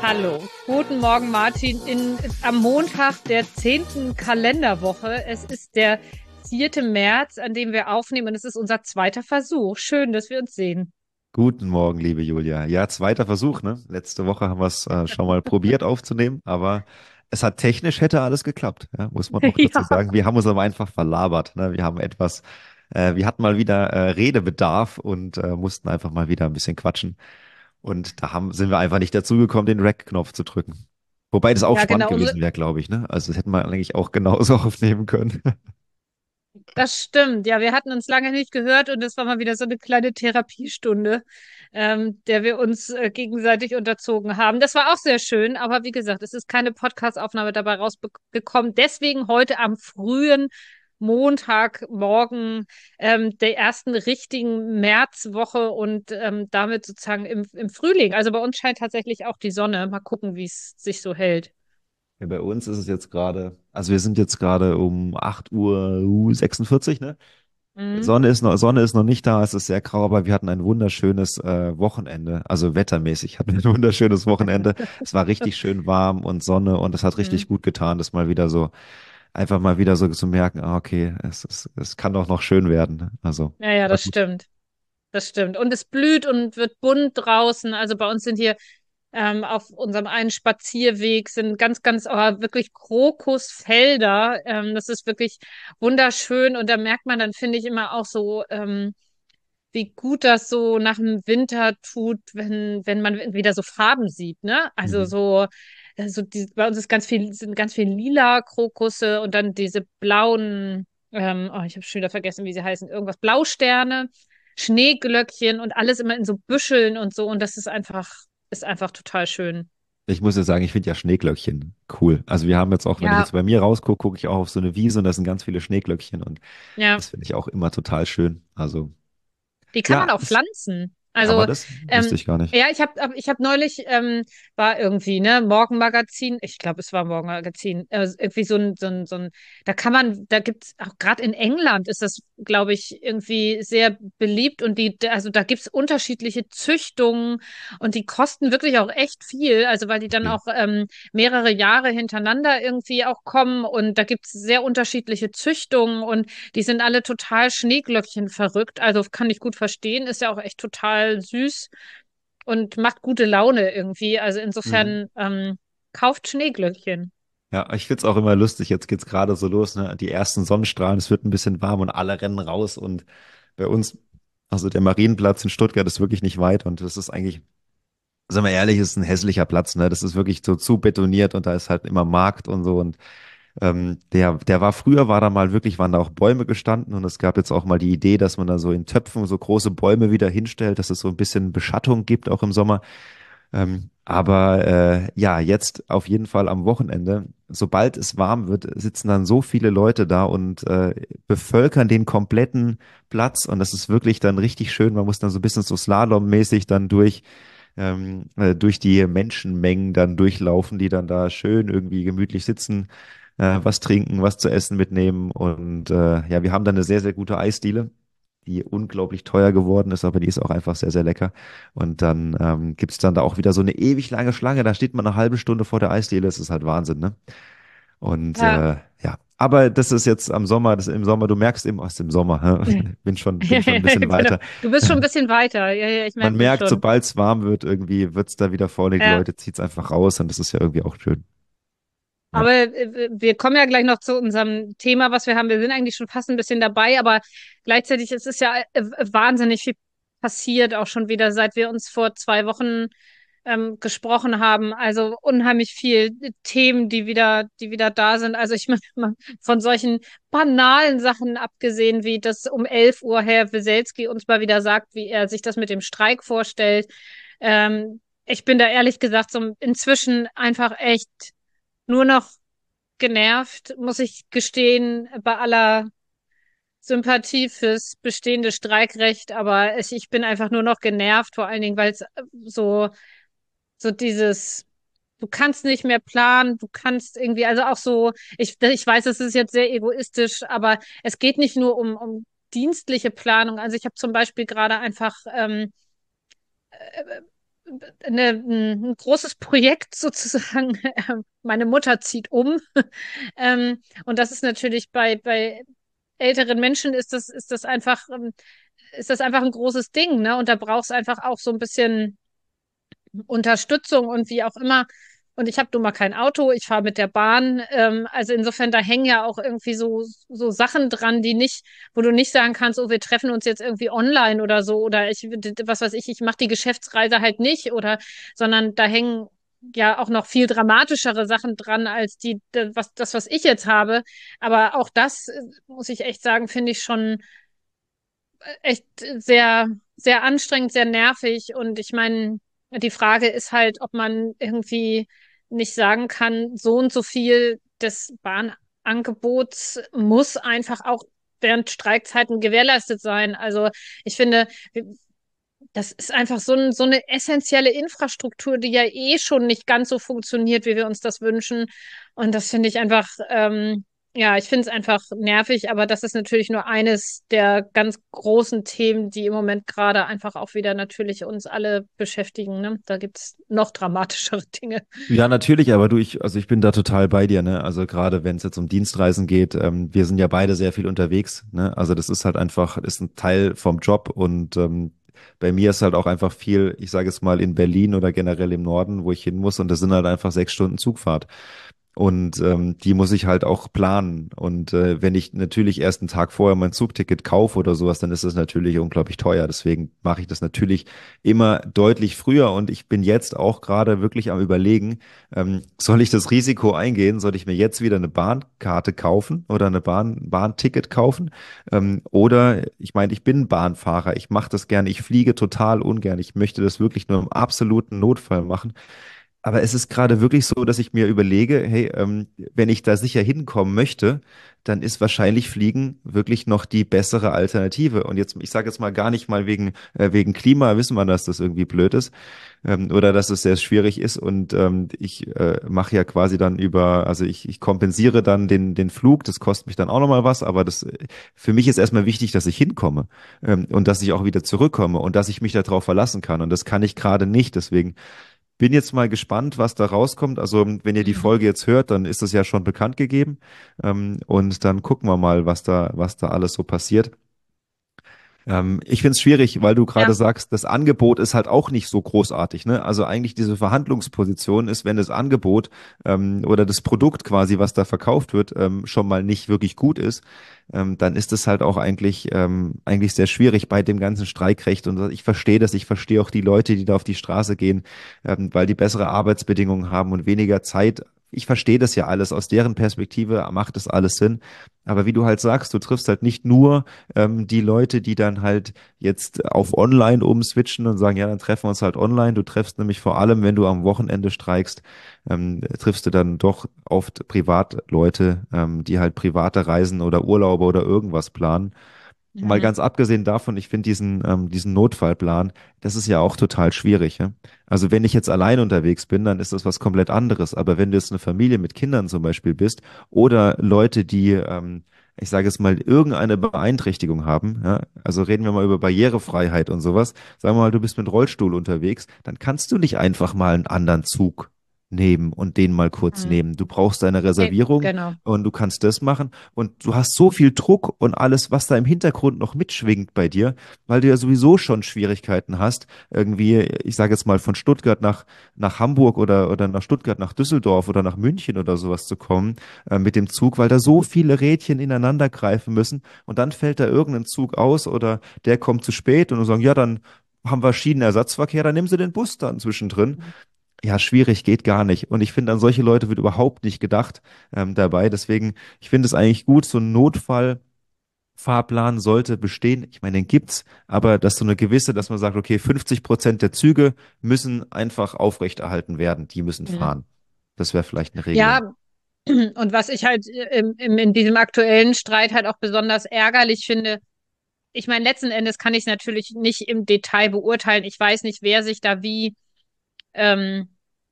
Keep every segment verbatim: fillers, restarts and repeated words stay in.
Hallo, guten Morgen Martin, in, am Montag der zehnten Kalenderwoche. Es ist der vierte März, an dem wir aufnehmen und es ist unser zweiter Versuch. Schön, dass wir uns sehen. Guten Morgen, liebe Julia. Ja, zweiter Versuch, ne? Letzte Woche haben wir es äh, schon mal probiert aufzunehmen, aber es hat technisch hätte alles geklappt, ja, muss man auch dazu Ja, sagen. Wir haben uns aber einfach verlabert, ne? Wir haben etwas, äh, wir hatten mal wieder äh, Redebedarf und äh, mussten einfach mal wieder ein bisschen quatschen. Und da haben, sind wir einfach nicht dazu gekommen, den Rec-Knopf zu drücken. Wobei das auch ja, spannend genau. gewesen wäre, glaube ich, ne? Also das hätten wir eigentlich auch genauso aufnehmen können. Das stimmt. Ja, wir hatten uns lange nicht gehört und es war mal wieder so eine kleine Therapiestunde, ähm, der wir uns äh, gegenseitig unterzogen haben. Das war auch sehr schön, aber wie gesagt, es ist keine Podcast-Aufnahme dabei rausgekommen. Deswegen heute am frühen Montagmorgen ähm, der ersten richtigen Märzwoche und ähm, damit sozusagen im, im Frühling. Also bei uns scheint tatsächlich auch die Sonne. Mal gucken, wie es sich so hält. Ja, bei uns ist es jetzt gerade, also wir sind jetzt gerade um acht Uhr sechsundvierzig, ne? Mhm. Sonne ist noch, Sonne ist noch nicht da, es ist sehr grau, aber wir hatten ein wunderschönes äh, Wochenende, also wettermäßig hatten wir ein wunderschönes Wochenende. Es war richtig schön warm und Sonne und es hat richtig Mhm. gut getan, das mal wieder so, einfach mal wieder so zu merken, ah, okay, es, es, es kann doch noch schön werden. Ne? Also, Ja, ja, war das gut. stimmt. Das stimmt. Und es blüht und wird bunt draußen. Also bei uns sind hier ähm, auf unserem einen Spazierweg sind ganz, ganz, aber wirklich Krokusfelder. Ähm, das ist wirklich wunderschön. Und da merkt man dann, finde ich, immer auch so, ähm, wie gut das so nach dem Winter tut, wenn, wenn man wieder so Farben sieht, ne? Also Mhm. so, also die, bei uns ist ganz viel, sind ganz viel lila Krokusse und dann diese blauen, ähm, oh, ich habe schon wieder vergessen, wie sie heißen, irgendwas, Blausterne, Schneeglöckchen und alles immer in so Büscheln und so. Und das ist einfach, ist einfach total schön. Ich muss ja sagen, ich finde ja Schneeglöckchen cool. Also wir haben jetzt auch, wenn ich Ja, jetzt bei mir rausgucke, gucke ich auch auf so eine Wiese und da sind ganz viele Schneeglöckchen und ja. das finde ich auch immer total schön. Also Die kann man ja, auch es pflanzen. kann man Also, das? Wusste ähm, ich gar nicht. ja, ich habe ich hab neulich, ähm, war irgendwie, ne, Morgenmagazin, ich glaube, es war Morgenmagazin, äh, irgendwie so ein, so ein, so ein, da kann man, da gibt's auch gerade in England ist das, glaube ich, irgendwie sehr beliebt und die, also da gibt's unterschiedliche Züchtungen und die kosten wirklich auch echt viel, also weil die dann Okay. auch ähm, mehrere Jahre hintereinander irgendwie auch kommen und da gibt's sehr unterschiedliche Züchtungen und die sind alle total Schneeglöckchen verrückt. Also kann ich gut verstehen. Ist ja auch echt total süß und macht gute Laune irgendwie. Also Mhm. insofern ähm, kauft Schneeglöckchen. Ja, ich find's auch immer lustig. Jetzt geht's gerade so los, ne? Die ersten Sonnenstrahlen, es wird ein bisschen warm und alle rennen raus. Und bei uns, also der Marienplatz in Stuttgart ist wirklich nicht weit und das ist eigentlich, sagen wir ehrlich, ist ein hässlicher Platz, ne? Das ist wirklich so zu betoniert und da ist halt immer Markt und so. Und ähm, der, der war früher, war da mal wirklich, waren da auch Bäume gestanden und es gab jetzt auch mal die Idee, dass man da so in Töpfen so große Bäume wieder hinstellt, dass es so ein bisschen Beschattung gibt, auch im Sommer. Ähm, aber äh, ja, jetzt auf jeden Fall am Wochenende, sobald es warm wird, sitzen dann so viele Leute da und äh, bevölkern den kompletten Platz und das ist wirklich dann richtig schön. Man muss dann so ein bisschen so Slalom-mäßig dann durch ähm, äh, durch die Menschenmengen dann durchlaufen, die dann da schön irgendwie gemütlich sitzen, äh, was trinken, was zu essen mitnehmen und äh, ja, wir haben dann eine sehr, sehr gute Eisdiele, die unglaublich teuer geworden ist, aber die ist auch einfach sehr, sehr lecker. Und dann ähm, gibt es dann da auch wieder so eine ewig lange Schlange. Da steht man eine halbe Stunde vor der Eisdiele. Das ist halt Wahnsinn, ne? Und Ja. äh, ja, aber das ist jetzt am Sommer, das im Sommer, du merkst eben aus dem Sommer, hä? Bin schon, bin schon ein bisschen Genau. weiter. Du bist schon ein bisschen weiter. Ja, ja, ich Man merke das merkt, schon. sobald es warm wird, irgendwie wird's da wieder voll, die Ja. Leute zieht's einfach raus und das ist ja irgendwie auch schön. Ja. Aber äh, wir kommen ja gleich noch zu unserem Thema, was wir haben. Wir sind eigentlich schon fast ein bisschen dabei, aber gleichzeitig es ist ja äh, wahnsinnig viel passiert, auch schon wieder, seit wir uns vor zwei Wochen ähm, gesprochen haben. Also unheimlich viel Themen, die wieder, die wieder da sind. Also ich meine, von solchen banalen Sachen abgesehen, wie dass um elf Uhr Herr Weselski uns mal wieder sagt, wie er sich das mit dem Streik vorstellt. Ähm, Ich bin da ehrlich gesagt so inzwischen einfach echt nur noch genervt, muss ich gestehen, bei aller Sympathie fürs bestehende Streikrecht, aber ich, ich bin einfach nur noch genervt, vor allen Dingen, weil es so, so dieses, du kannst nicht mehr planen, du kannst irgendwie, also auch so, ich, ich weiß, es ist jetzt sehr egoistisch, aber es geht nicht nur um, um dienstliche Planung. Also ich habe zum Beispiel gerade einfach ähm, eine, ein großes Projekt sozusagen. Meine Mutter zieht um. Ähm, und das ist natürlich bei, bei älteren Menschen ist das, ist das einfach, ähm, ist das einfach ein großes Ding, ne? Und da brauchst einfach auch so ein bisschen Unterstützung und wie auch immer. Und ich habe nun mal kein Auto, ich fahre mit der Bahn. Ähm, also insofern, da hängen ja auch irgendwie so, so Sachen dran, die nicht, wo du nicht sagen kannst, oh, wir treffen uns jetzt irgendwie online oder so, oder ich, was weiß ich, ich mache die Geschäftsreise halt nicht, oder, sondern da hängen ja auch noch viel dramatischere Sachen dran als die, was, das, was ich jetzt habe. Aber auch das, äh, muss ich echt sagen, finde ich schon echt sehr, sehr anstrengend, sehr nervig. Und ich meine, die Frage ist halt, ob man irgendwie nicht sagen kann, so und so viel des Bahnangebots muss einfach auch während Streikzeiten gewährleistet sein. Also ich finde, das ist einfach so, ein, so eine essentielle Infrastruktur, die ja eh schon nicht ganz so funktioniert, wie wir uns das wünschen. Und das finde ich einfach, ähm, ja, ich finde es einfach nervig, aber das ist natürlich nur eines der ganz großen Themen, die im Moment gerade einfach auch wieder natürlich uns alle beschäftigen. Ne? Da gibt's noch dramatischere Dinge. Ja, natürlich, aber du, ich, also ich bin da total bei dir, ne? Also gerade wenn es jetzt um Dienstreisen geht, ähm, wir sind ja beide sehr viel unterwegs, ne? Also das ist halt einfach, ist ein Teil vom Job und ähm, bei mir ist halt auch einfach viel, ich sage es mal, in Berlin oder generell im Norden, wo ich hin muss und das sind halt einfach sechs Stunden Zugfahrt. Und ähm, die muss ich halt auch planen. Und äh, wenn ich natürlich erst einen Tag vorher mein Zugticket kaufe oder sowas, dann ist das natürlich unglaublich teuer. Deswegen mache ich das natürlich immer deutlich früher. Und ich bin jetzt auch gerade wirklich am Überlegen, ähm, soll ich das Risiko eingehen? Soll ich mir jetzt wieder eine Bahnkarte kaufen oder eine Bahn, Bahnticket kaufen? Ähm, oder ich meine, ich bin Bahnfahrer. Ich mache das gerne. Ich fliege total ungern. Ich möchte das wirklich nur im absoluten Notfall machen. Aber es ist gerade wirklich so, dass ich mir überlege, hey, ähm, wenn ich da sicher hinkommen möchte, dann ist wahrscheinlich Fliegen wirklich noch die bessere Alternative. Und jetzt, ich sage jetzt mal gar nicht mal wegen, äh, wegen Klima, wissen wir, dass das irgendwie blöd ist, ähm, oder dass es sehr schwierig ist. Und ähm, ich äh, mache ja quasi dann über, also ich, ich kompensiere dann den, den Flug, das kostet mich dann auch nochmal was, aber das äh, für mich ist erstmal wichtig, dass ich hinkomme, ähm, und dass ich auch wieder zurückkomme und dass ich mich darauf verlassen kann. Und das kann ich gerade nicht. Deswegen bin jetzt mal gespannt, was da rauskommt. Also, wenn ihr die Mhm. Folge jetzt hört, dann ist es ja schon bekannt gegeben. Ähm, und dann gucken wir mal, was da, was da alles so passiert. Ähm, ich finde es schwierig, weil du gerade Ja. sagst, das Angebot ist halt auch nicht so großartig, ne? Also eigentlich diese Verhandlungsposition ist, wenn das Angebot ähm, oder das Produkt quasi, was da verkauft wird, ähm, schon mal nicht wirklich gut ist, ähm, dann ist es halt auch eigentlich ähm, eigentlich sehr schwierig bei dem ganzen Streikrecht. Und ich verstehe das, ich verstehe auch die Leute, die da auf die Straße gehen, ähm, weil die bessere Arbeitsbedingungen haben und weniger Zeit. Ich verstehe das ja alles. Aus deren Perspektive macht das alles Sinn. Aber wie du halt sagst, du triffst halt nicht nur ähm, die Leute, die dann halt jetzt auf online umswitchen und sagen, ja, dann treffen wir uns halt online. Du triffst nämlich vor allem, wenn du am Wochenende streikst, ähm, triffst du dann doch oft Privatleute, ähm, die halt private Reisen oder Urlaube oder irgendwas planen. Und mal Mhm. ganz abgesehen davon, ich finde diesen, ähm, diesen Notfallplan, das ist ja auch total schwierig. Ja? Also wenn ich jetzt allein unterwegs bin, dann ist das was komplett anderes. Aber wenn du jetzt eine Familie mit Kindern zum Beispiel bist oder Leute, die, ähm, ich sage jetzt mal, irgendeine Beeinträchtigung haben, ja? Also reden wir mal über Barrierefreiheit und sowas. Sagen wir mal, du bist mit Rollstuhl unterwegs, dann kannst du nicht einfach mal einen anderen Zug nehmen und den mal kurz Mhm. nehmen. Du brauchst deine Nee, Reservierung genau. und du kannst das machen. Und du hast so viel Druck und alles, was da im Hintergrund noch mitschwingt bei dir, weil du ja sowieso schon Schwierigkeiten hast, irgendwie, ich sage jetzt mal, von Stuttgart nach, nach Hamburg oder, oder nach Stuttgart nach Düsseldorf oder nach München oder sowas zu kommen, äh, mit dem Zug, weil da so viele Rädchen ineinander greifen müssen und dann fällt da irgendein Zug aus oder der kommt zu spät und du sagst, ja, dann haben wir Schienenersatzverkehr, dann nehmen sie den Bus dann zwischendrin. Ja, schwierig, geht gar nicht. Und ich finde, an solche Leute wird überhaupt nicht gedacht ähm, dabei. Deswegen, ich finde es eigentlich gut, so ein Notfallfahrplan sollte bestehen. Ich meine, den gibt's, aber dass so eine gewisse, dass man sagt, okay, fünfzig Prozent der Züge müssen einfach aufrechterhalten werden. Die müssen Mhm. fahren. Das wäre vielleicht eine Regelung. Ja, und was ich halt im, im, in diesem aktuellen Streit halt auch besonders ärgerlich finde, ich meine, letzten Endes kann ich es natürlich nicht im Detail beurteilen. Ich weiß nicht, wer sich da wie ähm,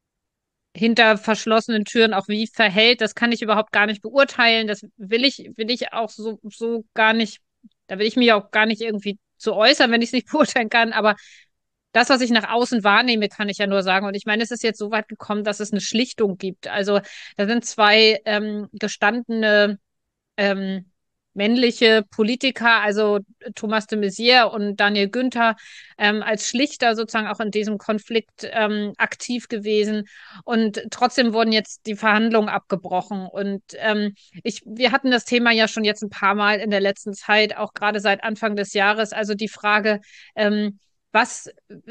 hinter verschlossenen Türen auch wie verhält. Das kann ich überhaupt gar nicht beurteilen. Das will ich, will ich auch so, so gar nicht, da will ich mich auch gar nicht irgendwie zu äußern, wenn ich es nicht beurteilen kann. Aber das, was ich nach außen wahrnehme, kann ich ja nur sagen. Und ich meine, es ist jetzt so weit gekommen, dass es eine Schlichtung gibt. Also da sind zwei ähm, gestandene ähm, männliche Politiker, also Thomas de Maizière und Daniel Günther, ähm, als Schlichter sozusagen auch in diesem Konflikt ähm, aktiv gewesen. Und trotzdem wurden jetzt die Verhandlungen abgebrochen. Und ähm, ich, wir hatten das Thema ja schon jetzt ein paar Mal in der letzten Zeit, auch gerade seit Anfang des Jahres. Also die Frage, ähm, was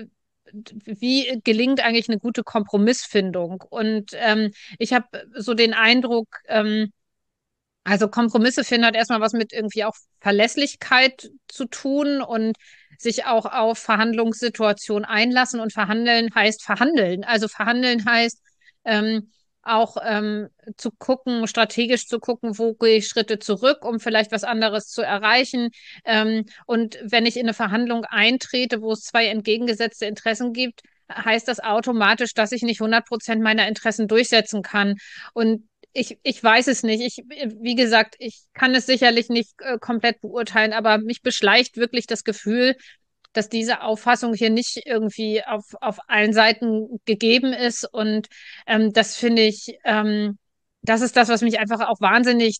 wie gelingt eigentlich eine gute Kompromissfindung? Und ähm, ich habe so den Eindruck, ähm, also Kompromisse finden hat erstmal was mit irgendwie auch Verlässlichkeit zu tun und sich auch auf Verhandlungssituationen einlassen. Und verhandeln heißt verhandeln. Also verhandeln heißt ähm, auch ähm, zu gucken, strategisch zu gucken, wo gehe ich Schritte zurück, um vielleicht was anderes zu erreichen. Ähm, und wenn ich in eine Verhandlung eintrete, wo es zwei entgegengesetzte Interessen gibt, heißt das automatisch, dass ich nicht hundert Prozent meiner Interessen durchsetzen kann. Und ich, ich weiß es nicht. Ich, wie gesagt, ich kann es sicherlich nicht äh, komplett beurteilen, aber mich beschleicht wirklich das Gefühl, dass diese Auffassung hier nicht irgendwie auf, auf allen Seiten gegeben ist. Und ähm, das finde ich, ähm, das ist das, was mich einfach auch wahnsinnig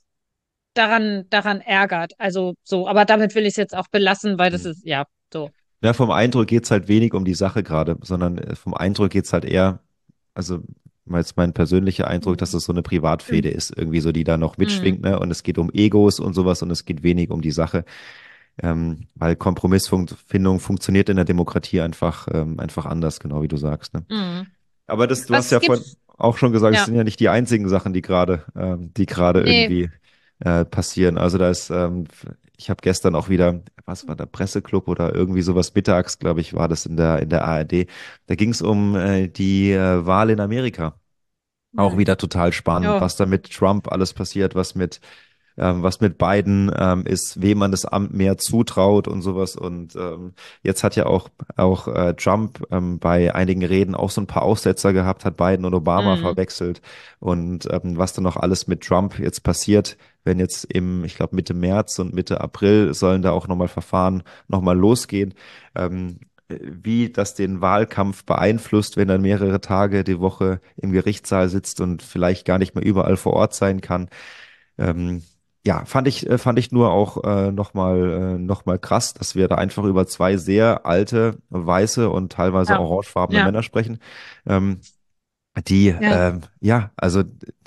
daran, daran ärgert. Also so, aber damit will ich es jetzt auch belassen, weil das Mhm. ist, ja, so. Ja, vom Eindruck geht's halt wenig um die Sache gerade, sondern äh, vom Eindruck geht's halt eher, also jetzt mein persönlicher Eindruck, dass Mhm. es so eine Privatfehde ist, irgendwie so, die da noch Mhm. mitschwingt, ne? Und es geht um Egos und sowas und es geht wenig um die Sache, ähm, weil Kompromissfindung funktioniert in der Demokratie einfach, ähm, einfach anders, genau wie du sagst, ne? Mhm. Aber das, du hast Was ja vorhin gibt's? auch schon gesagt, es Ja, sind ja nicht die einzigen Sachen, die gerade, ähm, die gerade nee. irgendwie äh, passieren. Also da ist, ähm, ich habe gestern auch wieder, was war der Presseclub oder irgendwie sowas mittags, glaube ich, war das in der in der A R D. Da ging es um äh, die äh, Wahl in Amerika. Auch Mhm. wieder total spannend, Oh, was da mit Trump alles passiert, was mit ähm, was mit Biden ähm, ist, wem man das Amt mehr zutraut und sowas. Und ähm, jetzt hat ja auch, auch äh, Trump ähm, bei einigen Reden auch so ein paar Aussetzer gehabt, hat Biden und Obama mhm. verwechselt. Und ähm, was dann noch alles mit Trump jetzt passiert, wenn jetzt im, ich glaube, Mitte März und Mitte April sollen da auch nochmal Verfahren nochmal losgehen. Ähm, wie das den Wahlkampf beeinflusst, wenn er mehrere Tage die Woche im Gerichtssaal sitzt und vielleicht gar nicht mehr überall vor Ort sein kann. Ähm, ja, fand ich, äh, fand ich nur auch äh, nochmal äh, noch mal krass, dass wir da einfach über zwei sehr alte, weiße und teilweise Ja, orangefarbene ja, Männer sprechen, ähm, die, ja. ähm, ja, also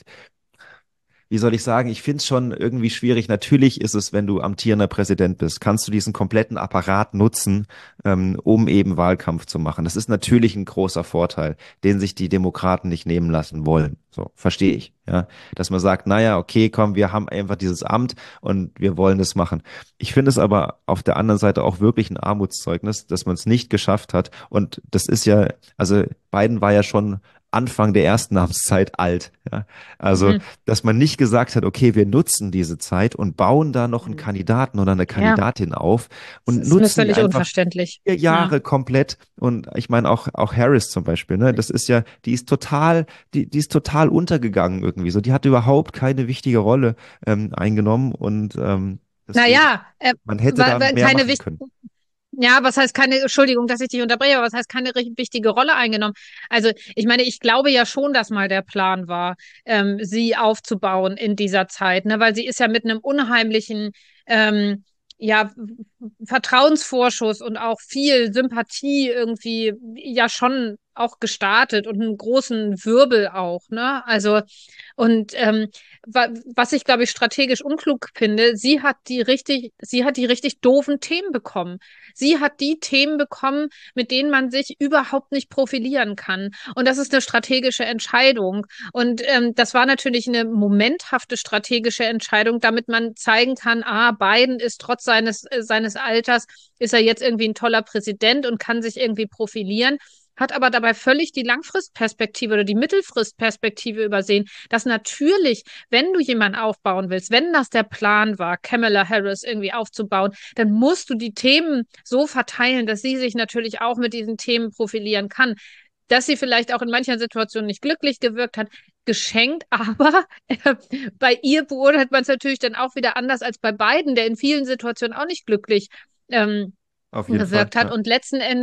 wie soll ich sagen, ich finde es schon irgendwie schwierig. Natürlich ist es, wenn du amtierender Präsident bist, kannst du diesen kompletten Apparat nutzen, ähm, um eben Wahlkampf zu machen. Das ist natürlich ein großer Vorteil, den sich die Demokraten nicht nehmen lassen wollen. So, verstehe ich, ja. Dass man sagt, naja, okay, komm, wir haben einfach dieses Amt und wir wollen das machen. Ich finde es aber auf der anderen Seite auch wirklich ein Armutszeugnis, dass man es nicht geschafft hat. Und das ist ja, also Biden war ja schon Anfang der ersten Amtszeit alt, ja. Also Mhm. dass man nicht gesagt hat, okay, wir nutzen diese Zeit und bauen da noch einen Mhm. Kandidaten oder eine Ja, Kandidatin auf es und ist mir nutzen die völlig einfach unverständlich. vier Ja. Jahre komplett. Und ich meine auch, auch Harris zum Beispiel, ne, das ist ja, die ist total, die, die ist total untergegangen irgendwie. So, die hat überhaupt keine wichtige Rolle ähm, eingenommen und ähm, deswegen, Naja, äh, man hätte wa- da wa- mehr keine machen wichtige, können. ja, was heißt keine, Entschuldigung, dass ich dich unterbreche, aber was heißt keine richtig wichtige Rolle eingenommen? Also, ich meine, ich glaube ja schon, dass mal der Plan war, ähm, sie aufzubauen in dieser Zeit, ne, weil sie ist ja mit einem unheimlichen, ähm, ja, Vertrauensvorschuss und auch viel Sympathie irgendwie ja schon auch gestartet und einen großen Wirbel auch, ne? Also, und ähm, wa was ich, glaube ich, strategisch unklug finde, sie hat die richtig, sie hat die richtig doofen Themen bekommen. Sie hat die Themen bekommen, mit denen man sich überhaupt nicht profilieren kann. Und das ist eine strategische Entscheidung. Und ähm, das war natürlich eine momenthafte strategische Entscheidung, damit man zeigen kann, ah, Biden ist trotz seines, äh, seines Alters, ist er jetzt irgendwie ein toller Präsident und kann sich irgendwie profilieren, hat aber dabei völlig die Langfristperspektive oder die Mittelfristperspektive übersehen, dass natürlich, wenn du jemanden aufbauen willst, wenn das der Plan war, Kamala Harris irgendwie aufzubauen, dann musst du die Themen so verteilen, dass sie sich natürlich auch mit diesen Themen profilieren kann. Dass sie vielleicht auch in mancher Situation nicht glücklich gewirkt hat, geschenkt, aber äh, bei ihr beurteilt man es natürlich dann auch wieder anders als bei beiden, der in vielen Situationen auch nicht glücklich ähm, Auf jeden Fall, gewirkt hat. ja. Und letzten Endes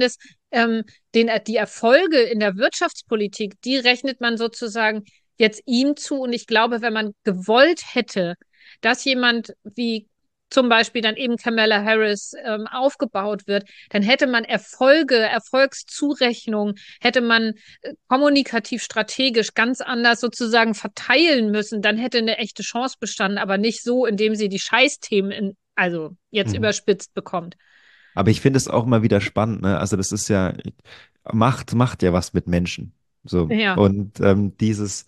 ähm, den, die Erfolge in der Wirtschaftspolitik, die rechnet man sozusagen jetzt ihm zu. Und ich glaube, wenn man gewollt hätte, dass jemand wie zum Beispiel dann eben Kamala Harris ähm, aufgebaut wird, dann hätte man Erfolge, Erfolgszurechnung, hätte man äh, kommunikativ strategisch ganz anders sozusagen verteilen müssen. Dann hätte eine echte Chance bestanden, aber nicht so, indem sie die Scheißthemen in, also jetzt Mhm. überspitzt bekommt. Aber ich finde es auch mal wieder spannend, ne? Also das ist ja, Macht macht ja was mit Menschen. So. Ja, Und ähm, dieses,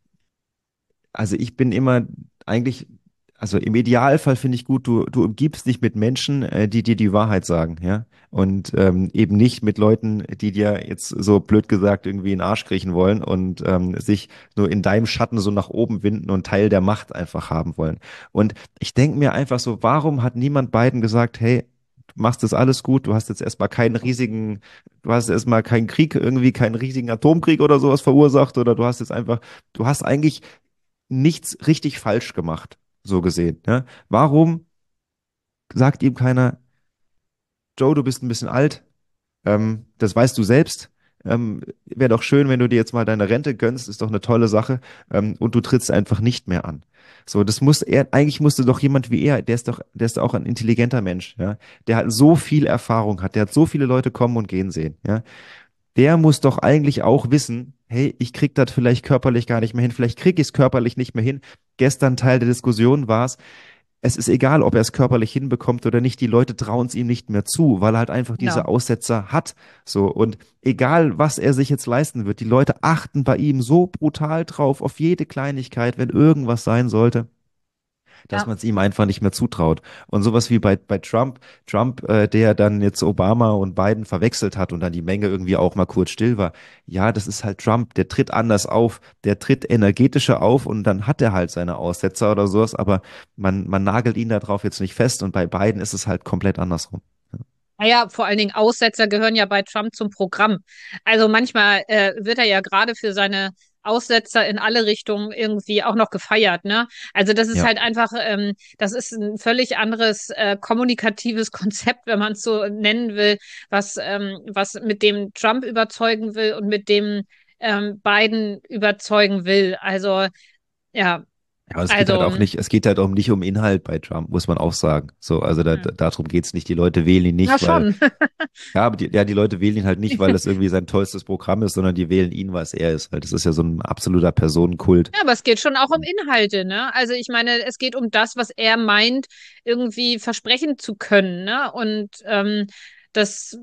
also ich bin immer eigentlich, also im Idealfall finde ich gut, du, du umgibst dich mit Menschen, äh, die dir die Wahrheit sagen, ja. Und ähm, eben nicht mit Leuten, die dir jetzt so blöd gesagt irgendwie in den Arsch kriechen wollen und ähm, sich nur in deinem Schatten so nach oben winden und Teil der Macht einfach haben wollen. Und ich denke mir einfach so, warum hat niemand beiden gesagt, hey, du machst das alles gut, du hast jetzt erstmal keinen riesigen, du hast erstmal keinen Krieg, irgendwie keinen riesigen Atomkrieg oder sowas verursacht oder du hast jetzt einfach, du hast eigentlich nichts richtig falsch gemacht, so gesehen. Ne? Warum sagt ihm keiner, Joe, du bist ein bisschen alt, ähm, das weißt du selbst. Ähm, wäre doch schön, wenn du dir jetzt mal deine Rente gönnst, ist doch eine tolle Sache. Ähm, und du trittst einfach nicht mehr an. So, das muss er, eigentlich musste doch jemand wie er, der ist doch, der ist auch ein intelligenter Mensch, ja. Der hat so viel Erfahrung hat, der hat so viele Leute kommen und gehen sehen, ja. Der muss doch eigentlich auch wissen, hey, ich krieg das vielleicht körperlich gar nicht mehr hin, vielleicht krieg ich es körperlich nicht mehr hin. Gestern Teil der Diskussion war es, es ist egal, ob er es körperlich hinbekommt oder nicht, die Leute trauen es ihm nicht mehr zu, weil er halt einfach diese genau. Aussetzer hat. So, und egal, was er sich jetzt leisten wird, die Leute achten bei ihm so brutal drauf, auf jede Kleinigkeit, wenn irgendwas sein sollte, dass Ja. man es ihm einfach nicht mehr zutraut. Und sowas wie bei, bei Trump, Trump, äh, der dann jetzt Obama und Biden verwechselt hat und dann die Menge irgendwie auch mal kurz still war. Ja, das ist halt Trump, der tritt anders auf, der tritt energetischer auf und dann hat er halt seine Aussetzer oder sowas, aber man, man nagelt ihn darauf jetzt nicht fest und bei Biden ist es halt komplett andersrum. Naja, vor allen Dingen Aussetzer gehören ja bei Trump zum Programm. Also manchmal äh, wird er ja gerade für seine Aussetzer in alle Richtungen irgendwie auch noch gefeiert, ne? Also das ist Ja. halt einfach, ähm, das ist ein völlig anderes äh, kommunikatives Konzept, wenn man es so nennen will, was, ähm, was mit dem Trump überzeugen will und mit dem ähm, Biden überzeugen will. Also ja, Ja, es geht halt auch also nicht, es geht halt auch nicht um Inhalt bei Trump, muss man auch sagen. So, also da, hm, da, darum geht's nicht. Die Leute wählen ihn na nicht, weil schon. ja, aber die, ja, die Leute wählen ihn halt nicht, weil das irgendwie sein tollstes Programm ist, sondern die wählen ihn, weil es er ist. Weil das ist ja so ein absoluter Personenkult. Ja, aber es geht schon auch um Inhalte, ne? Also ich meine, es geht um das, was er meint, irgendwie versprechen zu können, ne? Und ähm, das,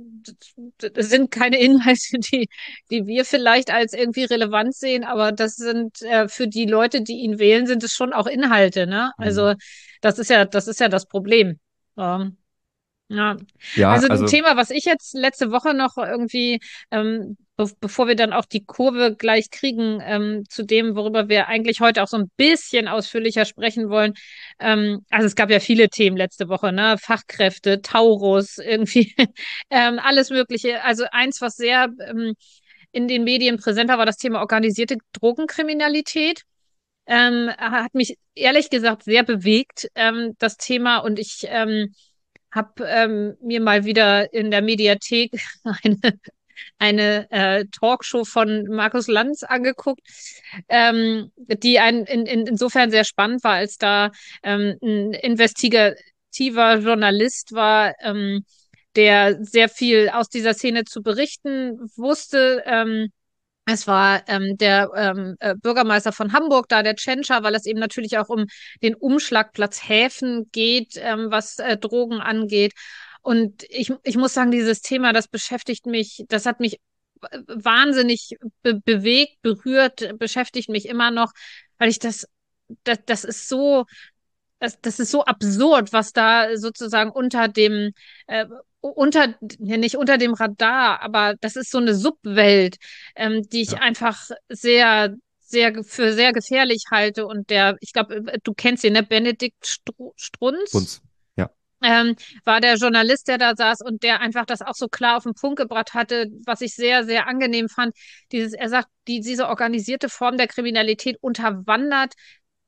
das sind keine Inhalte, die, die wir vielleicht als irgendwie relevant sehen, aber das sind äh, für die Leute, die ihn wählen, sind es schon auch Inhalte, ne? Mhm. Also das ist ja, das ist ja das Problem. Ähm, ja, Ja, also ein also, Thema, was ich jetzt letzte Woche noch irgendwie, ähm, be bevor wir dann auch die Kurve gleich kriegen, ähm, zu dem, worüber wir eigentlich heute auch so ein bisschen ausführlicher sprechen wollen. Ähm, also es gab ja viele Themen letzte Woche, ne? Fachkräfte, Taurus, irgendwie, ähm, alles Mögliche. Also eins, was sehr ähm, in den Medien präsent war, war das Thema organisierte Drogenkriminalität. Ähm, hat mich ehrlich gesagt sehr bewegt, ähm, das Thema. Und ich ähm, habe ähm, mir mal wieder in der Mediathek eine, eine äh, Talkshow von Markus Lanz angeguckt, ähm, die ein, in, in, insofern sehr spannend war, als da ähm, ein investigativer Journalist war, ähm, der sehr viel aus dieser Szene zu berichten wusste. Ähm, es war ähm, der ähm, äh, Bürgermeister von Hamburg da, der Tschentscher, weil es eben natürlich auch um den Umschlagplatz Häfen geht, ähm, was äh, Drogen angeht. Und ich, ich muss sagen, dieses Thema, das beschäftigt mich, das hat mich w- wahnsinnig be bewegt, berührt, beschäftigt mich immer noch, weil ich das, das, das ist so, das, das ist so absurd, was da sozusagen unter dem, äh, unter, ja, nicht unter dem Radar, aber das ist so eine Subwelt, ähm, die ich ja, einfach sehr, sehr, ge- für sehr gefährlich halte. Und der, ich glaube, du kennst ihn, ne? Benedikt Stru Strunz, uns. Ja. ähm, war der Journalist, der da saß und der einfach das auch so klar auf den Punkt gebracht hatte, was ich sehr, sehr angenehm fand. Dieses, er sagt, die, diese organisierte Form der Kriminalität unterwandert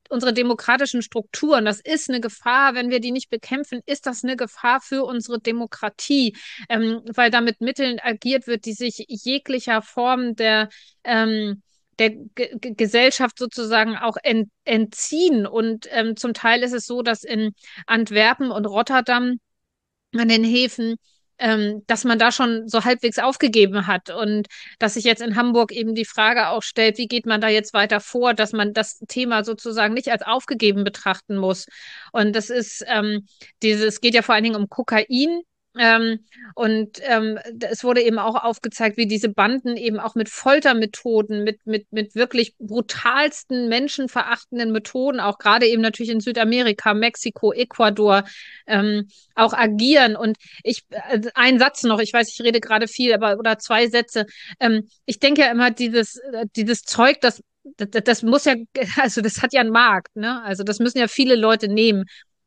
unsere demokratischen Strukturen. Das ist eine Gefahr. Wenn wir die nicht bekämpfen, ist das eine Gefahr für unsere Demokratie, ähm, weil da mit Mitteln agiert wird, die sich jeglicher Form der ähm, der G G Gesellschaft sozusagen auch ent entziehen. Und ähm, zum Teil ist es so, dass in Antwerpen und Rotterdam an den Häfen, ähm, dass man da schon so halbwegs aufgegeben hat und dass sich jetzt in Hamburg eben die Frage auch stellt, wie geht man da jetzt weiter vor, dass man das Thema sozusagen nicht als aufgegeben betrachten muss. Und das ist ähm, dieses, es geht ja vor allen Dingen um Kokain. Ähm, und ähm, es wurde eben auch aufgezeigt, wie diese Banden eben auch mit Foltermethoden, mit, mit, mit wirklich brutalsten, menschenverachtenden Methoden, auch gerade eben natürlich in Südamerika, Mexiko, Ecuador, ähm, auch agieren. Und ich, äh, ein Satz noch, ich weiß, ich rede gerade viel, aber oder zwei Sätze. Ähm, ich denke ja immer, dieses, äh, dieses Zeug, das, das, das muss ja, also das hat ja einen Markt, ne? Also das müssen ja viele Leute nehmen.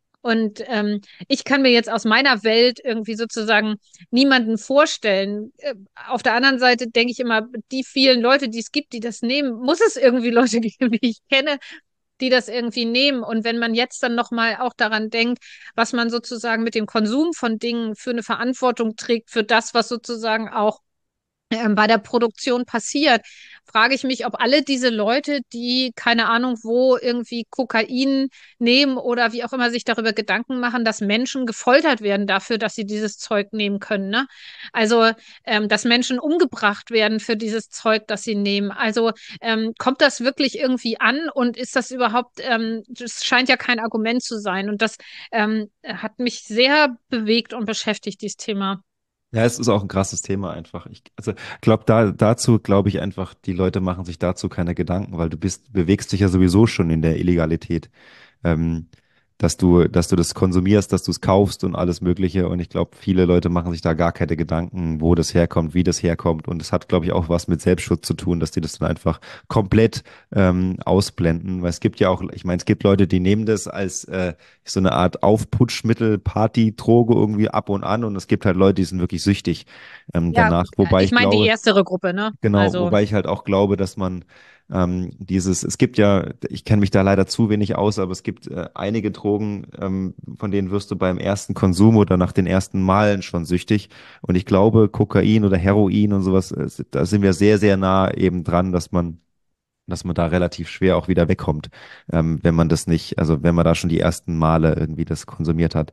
Und ähm, ich kann mir jetzt aus meiner Welt irgendwie sozusagen niemanden vorstellen. Äh, Auf der anderen Seite denke ich immer, die vielen Leute, die es gibt, die das nehmen, muss es irgendwie Leute geben, die ich kenne, die das irgendwie nehmen. Und wenn man jetzt dann nochmal auch daran denkt, was man sozusagen mit dem Konsum von Dingen für eine Verantwortung trägt, für das, was sozusagen auch ähm, bei der Produktion passiert, frage ich mich, ob alle diese Leute, die keine Ahnung wo irgendwie Kokain nehmen oder wie auch immer sich darüber Gedanken machen, dass Menschen gefoltert werden dafür, dass sie dieses Zeug nehmen können. Ne? Also, ähm, dass Menschen umgebracht werden für dieses Zeug, das sie nehmen. Also, ähm, kommt das wirklich irgendwie an und ist das überhaupt, ähm, das scheint ja kein Argument zu sein. Und das ähm, hat mich sehr bewegt und beschäftigt, dieses Thema. Ja, es ist auch ein krasses Thema einfach. Ich, also glaube da dazu glaube ich einfach, die Leute machen sich dazu keine Gedanken, weil du bist bewegst dich ja sowieso schon in der Illegalität, ähm, dass du dass du das konsumierst, dass du es kaufst und alles Mögliche. Und ich glaube, viele Leute machen sich da gar keine Gedanken, wo das herkommt, wie das herkommt. Und es hat, glaube ich, auch was mit Selbstschutz zu tun, dass die das dann einfach komplett ähm, ausblenden. Weil es gibt ja auch, ich meine, es gibt Leute, die nehmen das als äh, so eine Art Aufputschmittel, Party-Droge irgendwie ab und an. Und es gibt halt Leute, die sind wirklich süchtig ähm, Ja, danach. Wobei ich ich meine die glaube, erstere Gruppe, ne? genau, Also, wobei ich halt auch glaube, dass man ähm, dieses, es gibt ja, ich kenne mich da leider zu wenig aus, aber es gibt äh, einige Drogen, ähm, von denen wirst du beim ersten Konsum oder nach den ersten Malen schon süchtig. Und ich glaube, Kokain oder Heroin und sowas, äh, da sind wir sehr, sehr nah eben dran, dass man dass man da relativ schwer auch wieder wegkommt, ähm, wenn man das nicht, also wenn man da schon die ersten Male irgendwie das konsumiert hat.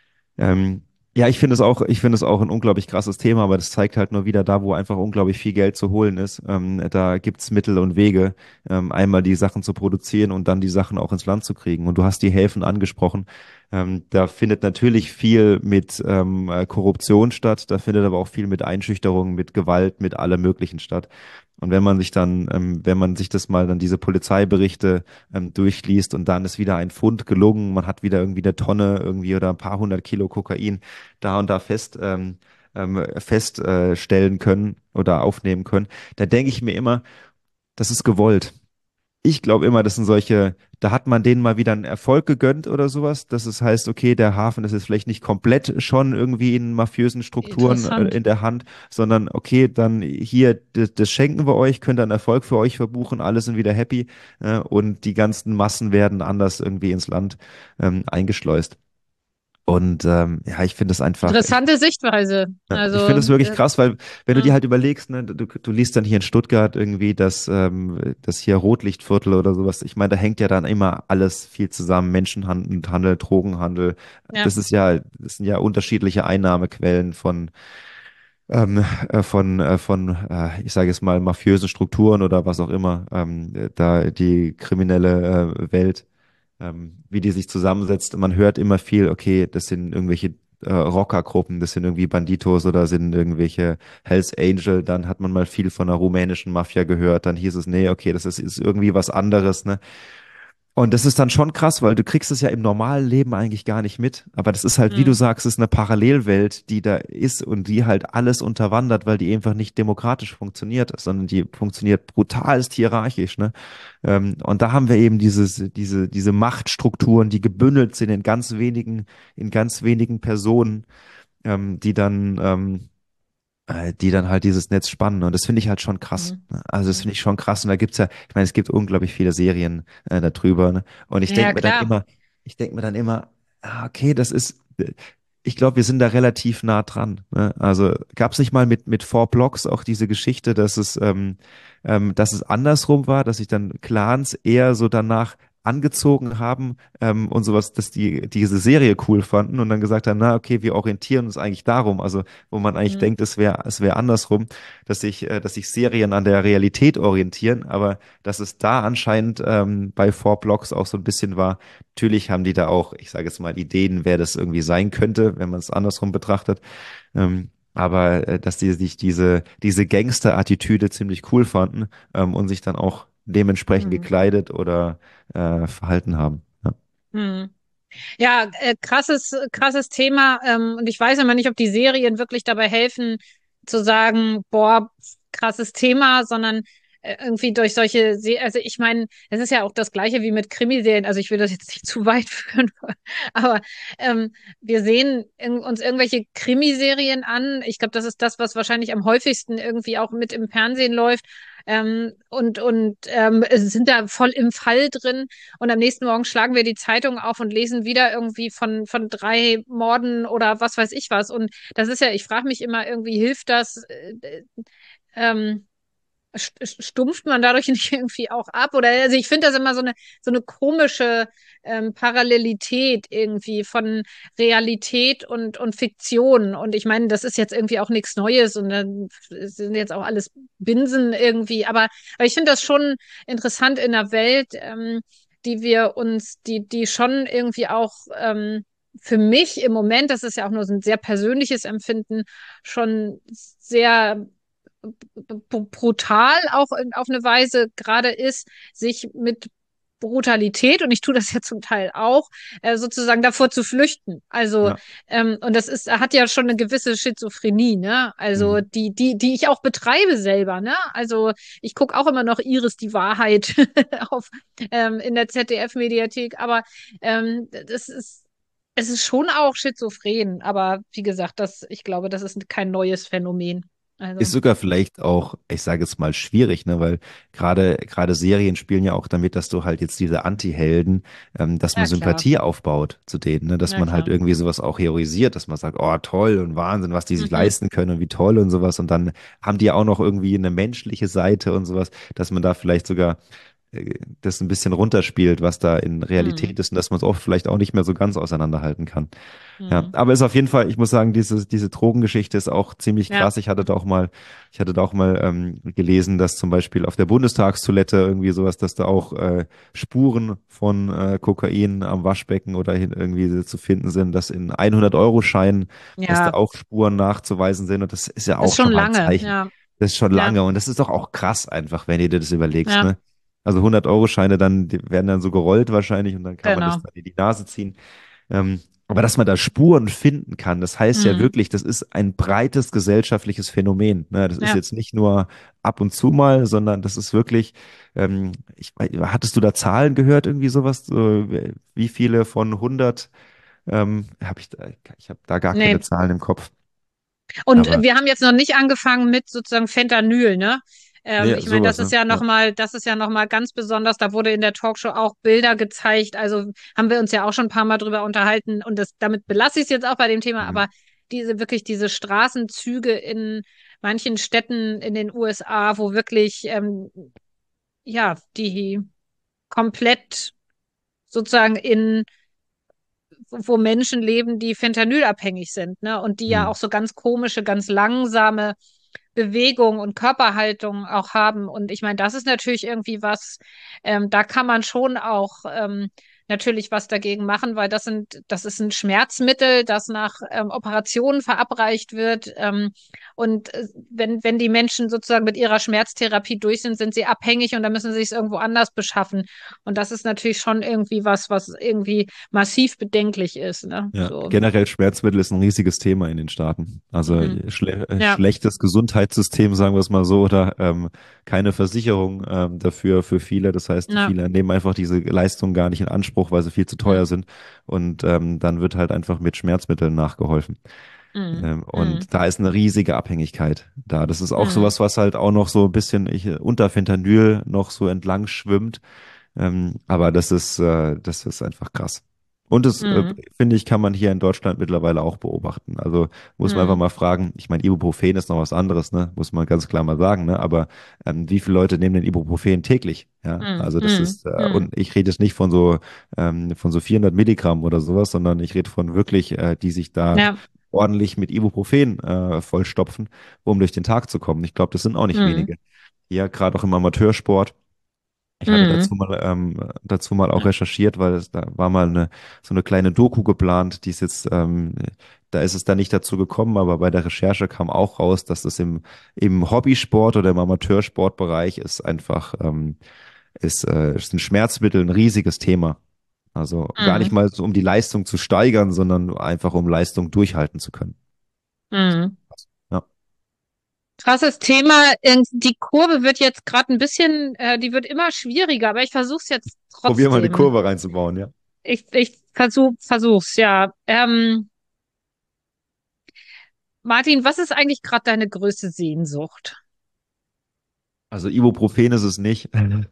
Ähm, ja, ich finde es auch, ich finde es auch ein unglaublich krasses Thema, aber das zeigt halt nur wieder da, wo einfach unglaublich viel Geld zu holen ist. Ähm, da gibt's Mittel und Wege, ähm, einmal die Sachen zu produzieren und dann die Sachen auch ins Land zu kriegen. Und du hast die Häfen angesprochen. Ähm, da findet natürlich viel mit ähm, äh, Korruption statt, da findet aber auch viel mit Einschüchterung, mit Gewalt, mit allem Möglichen statt. Und wenn man sich dann, ähm, wenn man sich das mal dann diese Polizeiberichte ähm, durchliest und dann ist wieder ein Fund gelungen, man hat wieder irgendwie eine Tonne irgendwie oder ein paar hundert Kilo Kokain da und da fest ähm, ähm, feststellen können oder aufnehmen können, da denke ich mir immer, das ist gewollt. Ich glaube immer, das sind solche, da hat man denen mal wieder einen Erfolg gegönnt oder sowas, dass es heißt, okay, der Hafen ist jetzt vielleicht nicht komplett schon irgendwie in mafiösen Strukturen äh, interessant. in der Hand, sondern okay, dann hier, das, das schenken wir euch, könnt ihr einen Erfolg für euch verbuchen, alle sind wieder happy äh, und die ganzen Massen werden anders irgendwie ins Land ähm, eingeschleust. Und ähm, ja, ich finde es einfach, ich Interessante Sichtweise. ja, ich finde Also, es wirklich äh, krass, weil wenn du ja, dir halt überlegst, ne, du, du liest dann hier in Stuttgart irgendwie das, ähm, das hier Rotlichtviertel oder sowas. Ich meine, da hängt ja dann immer alles viel zusammen. Menschenhandel, Handel, Drogenhandel. ja. Das ist ja, das sind ja unterschiedliche Einnahmequellen von, ähm, äh, von, äh, von, äh, ich sage jetzt mal, mafiösen Strukturen oder was auch immer, ähm, da die kriminelle äh, Welt ähm, wie die sich zusammensetzt. Man hört immer viel, okay, das sind irgendwelche äh, Rockergruppen, das sind irgendwie Banditos oder sind irgendwelche Hells Angel. Dann hat man mal viel von der rumänischen Mafia gehört. Dann hieß es, nee, okay, das ist, ist irgendwie was anderes, ne? Und das ist dann schon krass, weil du kriegst es ja im normalen Leben eigentlich gar nicht mit. Aber das ist halt, wie du Hm. sagst, ist eine Parallelwelt, die da ist und die halt alles unterwandert, weil die einfach nicht demokratisch funktioniert, sondern die funktioniert brutalst hierarchisch, ne? Ähm, und da haben wir eben dieses, diese, diese Machtstrukturen, die gebündelt sind in ganz wenigen, in ganz wenigen Personen, ähm, die dann, ähm, äh, die dann halt dieses Netz spannen. Und das finde ich halt schon krass. Mhm. Ne? Also das Mhm. finde ich schon krass. Und da gibt's ja, ich meine, es gibt unglaublich viele Serien äh, darüber. Ne? Und ich Ja, denke mir dann klar. immer, ich denke mir dann immer, ah, okay, das ist, ich glaube, wir sind da relativ nah dran. Ne? Also gab's nicht mal mit mit Four Blocks auch diese Geschichte, dass es ähm, ähm, dass es andersrum war, dass sich dann Clans eher so danach angezogen haben ähm, und sowas, dass die diese Serie cool fanden und dann gesagt haben, na okay, wir orientieren uns eigentlich darum, also wo man eigentlich Mhm. denkt, es wäre es wäre andersrum, dass sich äh, dass sich Serien an der Realität orientieren, aber dass es da anscheinend ähm, bei Four Blocks auch so ein bisschen war. Natürlich haben die da auch, ich sage jetzt mal, Ideen, wer das irgendwie sein könnte, wenn man es andersrum betrachtet. Ähm, aber äh, dass die sich diese, diese Gangster-Attitüde ziemlich cool fanden ähm, und sich dann auch dementsprechend Mhm. gekleidet oder äh, verhalten haben. Ja, Mhm. Ja, äh, krasses, krasses Thema. Ähm, und ich weiß immer nicht, ob die Serien wirklich dabei helfen, zu sagen, boah, krasses Thema, sondern äh, irgendwie durch solche, Se also ich meine, es ist ja auch das Gleiche wie mit Krimiserien. Also ich will das jetzt nicht zu weit führen, aber ähm, wir sehen in, uns irgendwelche Krimiserien an. Ich glaube, das ist das, was wahrscheinlich am häufigsten irgendwie auch mit im Fernsehen läuft. Ähm, und und ähm, sind da voll im Fall drin. Und am nächsten Morgen schlagen wir die Zeitung auf und lesen wieder irgendwie von, von drei Morden oder was weiß ich was. Und das ist ja, ich frage mich immer irgendwie, hilft das? Äh, ähm, st- Stumpft man dadurch nicht irgendwie auch ab? Oder also ich finde das immer so eine so eine komische ähm, Parallelität irgendwie von Realität und und Fiktion. Und ich meine, das ist jetzt irgendwie auch nichts Neues und dann sind jetzt auch alles Binsen irgendwie. Aber, aber ich finde das schon interessant in einer Welt, ähm, die wir uns, die die schon irgendwie auch ähm, für mich im Moment, das ist ja auch nur so ein sehr persönliches Empfinden, schon sehr brutal auch in, auf eine Weise gerade ist, sich mit Brutalität, und ich tue das ja zum Teil auch, äh, sozusagen davor zu flüchten. Also, ja. ähm, und das ist, hat ja schon eine gewisse Schizophrenie, ne? Also, Mhm. die, die, die ich auch betreibe selber, ne? Also, ich gucke auch immer noch Iris die Wahrheit auf, ähm, in der Z D F-Mediathek, aber ähm, das ist, es ist schon auch schizophren, aber wie gesagt, das, ich glaube, das ist kein neues Phänomen. Ist Also. sogar vielleicht auch, ich sage jetzt mal, schwierig, ne? Weil gerade gerade Serien spielen ja auch damit, dass du halt jetzt diese Anti-Helden, ähm, dass man Ja, klar. Sympathie aufbaut zu denen, ne? Dass Ja, man halt klar. irgendwie sowas auch heroisiert, dass man sagt, oh toll und Wahnsinn, was die sich Mhm. leisten können und wie toll und sowas. Und dann haben die ja auch noch irgendwie eine menschliche Seite und sowas, dass man da vielleicht sogar äh, das ein bisschen runterspielt, was da in Mhm. Realität ist und dass man es oft vielleicht auch nicht mehr so ganz auseinanderhalten kann. Ja, Mhm. aber ist auf jeden Fall, ich muss sagen, diese, diese Drogengeschichte ist auch ziemlich Ja, krass. Ich hatte da auch mal, ich hatte da auch mal ähm, gelesen, dass zum Beispiel auf der Bundestagstoilette irgendwie sowas, dass da auch äh, Spuren von äh, Kokain am Waschbecken oder hin irgendwie zu finden sind, dass in hundert-Euro-Scheinen, dass da ja. auch Spuren nachzuweisen sind. Und das ist ja Ist auch schon schon mal ein lange. Zeichen. Ja, Das ist schon ja, lange. Und das ist doch auch krass einfach, wenn du dir das überlegst, ja, ne? Also hundert-Euro-Scheine dann, die werden dann so gerollt wahrscheinlich und dann kann man das genau. dann in die Nase ziehen. Ähm, aber dass man da Spuren finden kann, das heißt ja Mhm. wirklich, das ist ein breites gesellschaftliches Phänomen. Ne? Das ist Ja. jetzt nicht nur ab und zu mal, sondern das ist wirklich, ähm, ich, hattest du da Zahlen gehört, irgendwie sowas? So, wie viele von hundert, ähm, habe ich da, ich habe da gar keine Nee. Zahlen im Kopf. Und Aber wir haben jetzt noch nicht angefangen mit sozusagen Fentanyl, ne? Ähm, nee, ich meine, das sowas, ist ne? ja Ja. nochmal, das ist ja nochmal ganz besonders. Da wurde in der Talkshow auch Bilder gezeigt. Also haben wir uns ja auch schon ein paar Mal drüber unterhalten. Und das, damit belasse ich es jetzt auch bei dem Thema. Mhm. Aber diese wirklich diese Straßenzüge in manchen Städten in den U S A, wo wirklich ähm, ja die komplett sozusagen in, wo Menschen leben, die fentanylabhängig sind, ne? Und die ja auch Mhm. so ganz komische, ganz langsame Bewegung und Körperhaltung auch haben. Und ich meine, das ist natürlich irgendwie was, ähm, da kann man schon auch ähm, natürlich was dagegen machen, weil das sind, das ist ein Schmerzmittel, das nach ähm, Operationen verabreicht wird. Ähm, und äh, wenn, wenn die Menschen sozusagen mit ihrer Schmerztherapie durch sind, sind sie abhängig und dann müssen sie sich irgendwo anders beschaffen. Und das ist natürlich schon irgendwie was, was irgendwie massiv bedenklich ist, ne? Ja, So. generell Schmerzmittel ist ein riesiges Thema in den Staaten. Also Mhm. schle äh, Ja, schlechtes Gesundheitssystem, sagen wir es mal so, oder ähm, keine Versicherung ähm, dafür für viele. Das heißt, ja. viele nehmen einfach diese Leistung gar nicht in Anspruch, weil sie viel zu Mhm. teuer sind. Und ähm, dann wird halt einfach mit Schmerzmitteln nachgeholfen. Mhm. Ähm, Mhm. und da ist eine riesige Abhängigkeit da. Das ist auch Mhm. sowas, was halt auch noch so ein bisschen ich, unter Fentanyl noch so entlang schwimmt. Ähm, aber das ist, äh, das ist einfach krass. Und das, äh, Mhm. finde ich, kann man hier in Deutschland mittlerweile auch beobachten. Also muss man einfach Mhm. mal fragen, ich meine, Ibuprofen ist noch was anderes, ne? Muss man ganz klar mal sagen, ne? Aber ähm, wie viele Leute nehmen denn Ibuprofen täglich? Ja, Mhm. also das Mhm. ist, äh, Mhm. und ich rede jetzt nicht von so, ähm, von so vierhundert Milligramm oder sowas, sondern ich rede von wirklich, äh, die sich da Ja. ordentlich mit Ibuprofen äh, vollstopfen, um durch den Tag zu kommen. Ich glaube, das sind auch nicht Mhm. wenige. Ja, gerade auch im Amateursport. Ich hatte Mhm. dazu mal, ähm, dazu mal auch recherchiert, weil es, da war mal eine, so eine kleine Doku geplant, die ist jetzt, ähm, da ist es dann nicht dazu gekommen, aber bei der Recherche kam auch raus, dass das im, im Hobbysport oder im Amateursportbereich ist einfach, ähm, ist, äh, ist ein Schmerzmittel ein riesiges Thema. Also gar nicht Mhm. mal so, um die Leistung zu steigern, sondern einfach um Leistung durchhalten zu können. Mhm. Ja. Krasses Thema. Irgend- Die Kurve wird jetzt gerade ein bisschen, äh, die wird immer schwieriger, aber ich versuche es jetzt Probier mal die trotzdem. Kurve reinzubauen, ja. Ich, ich versuch, versuch's, ja. Ähm, Martin, was ist eigentlich gerade deine größte Sehnsucht? Also Ibuprofen ist es nicht.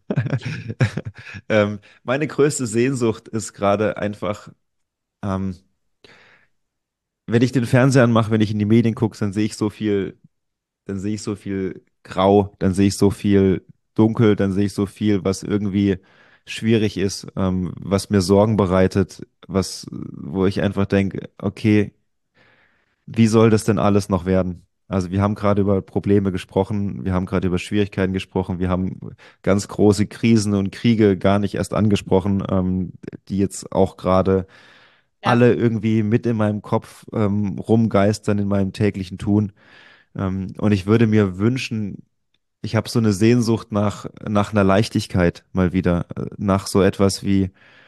ähm, meine größte Sehnsucht ist gerade einfach, ähm, wenn ich den Fernseher anmache, wenn ich in die Medien gucke, dann sehe ich so viel, dann sehe ich so viel Grau, dann sehe ich so viel Dunkel, dann sehe ich so viel, was irgendwie schwierig ist, ähm, was mir Sorgen bereitet, was, wo ich einfach denke, okay, wie soll das denn alles noch werden? Also wir haben gerade über Probleme gesprochen, wir haben gerade über Schwierigkeiten gesprochen, wir haben ganz große Krisen und Kriege gar nicht erst angesprochen, ähm, die jetzt auch gerade Ja. alle irgendwie mit in meinem Kopf ähm, rumgeistern in meinem täglichen Tun. Ähm, und ich würde mir wünschen, ich habe so eine Sehnsucht nach, nach einer Leichtigkeit mal wieder, äh, nach so etwas wie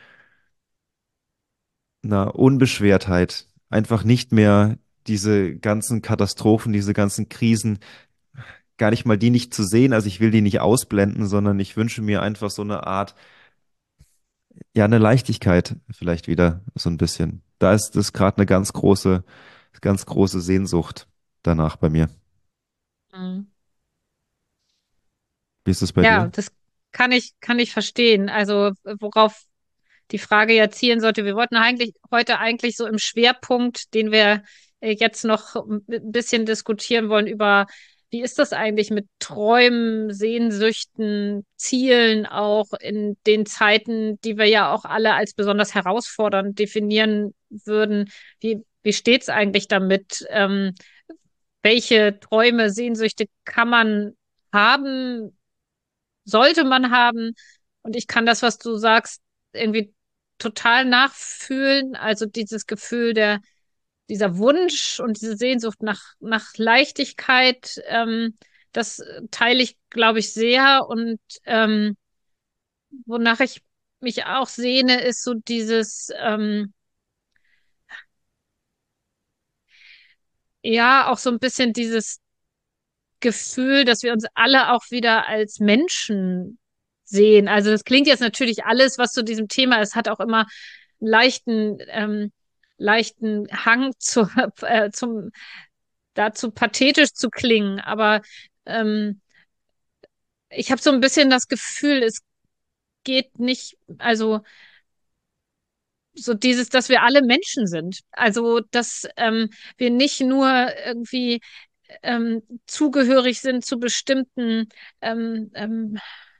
einer Unbeschwertheit. Einfach nicht mehr diese ganzen Katastrophen, diese ganzen Krisen, gar nicht mal die nicht zu sehen. Also ich will die nicht ausblenden, sondern ich wünsche mir einfach so eine Art, ja, eine Leichtigkeit vielleicht wieder so ein bisschen. Da ist das gerade eine ganz große, ganz große Sehnsucht danach bei mir. Mhm. Wie ist es bei Ja, dir? das kann ich, kann ich verstehen. Also, worauf die Frage ja zielen sollte, wir wollten eigentlich heute eigentlich so im Schwerpunkt, den wir äh, jetzt noch ein bisschen diskutieren wollen, über wie ist das eigentlich mit Träumen, Sehnsüchten, Zielen auch in den Zeiten, die wir ja auch alle als besonders herausfordernd definieren würden. Wie, wie steht's eigentlich damit? Ähm, welche Träume, Sehnsüchte kann man haben? Sollte man haben. Und ich kann das, was du sagst, irgendwie total nachfühlen. Also dieses Gefühl der, dieser Wunsch und diese Sehnsucht nach, nach Leichtigkeit, ähm, das teile ich, glaube ich, sehr. Und ähm, wonach ich mich auch sehne, ist so dieses, ähm, ja, auch so ein bisschen dieses Gefühl, dass wir uns alle auch wieder als Menschen sehen. Also das klingt jetzt natürlich alles, was zu diesem Thema ist, hat auch immer einen leichten, ähm, leichten Hang zu, äh, zum, dazu pathetisch zu klingen. Aber ähm, ich habe so ein bisschen das Gefühl, es geht nicht, also so dieses, dass wir alle Menschen sind. Also dass ähm, wir nicht nur irgendwie ähm, zugehörig sind zu bestimmten ähm, ähm,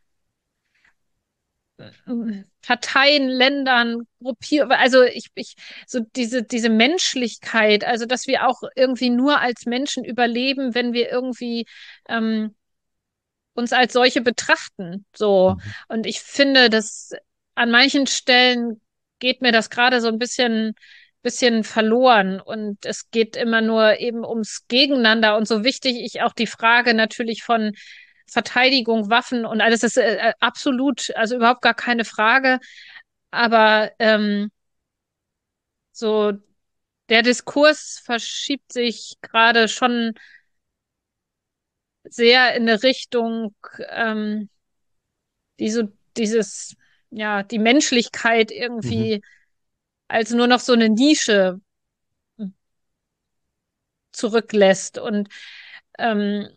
Parteien, Ländern, Gruppierungen, also ich, ich, so diese, diese Menschlichkeit, also dass wir auch irgendwie nur als Menschen überleben, wenn wir irgendwie ähm, uns als solche betrachten. So. Mhm. Und ich finde, dass an manchen Stellen geht mir das gerade so ein bisschen, bisschen verloren. Und es geht immer nur eben ums Gegeneinander. Und so wichtig ich auch die Frage natürlich von Verteidigung, Waffen und alles ist äh, absolut, also überhaupt gar keine Frage. Aber ähm, so der Diskurs verschiebt sich gerade schon sehr in eine Richtung, ähm, die so dieses, ja, die Menschlichkeit Mhm. irgendwie als nur noch so eine Nische zurücklässt. Und ähm,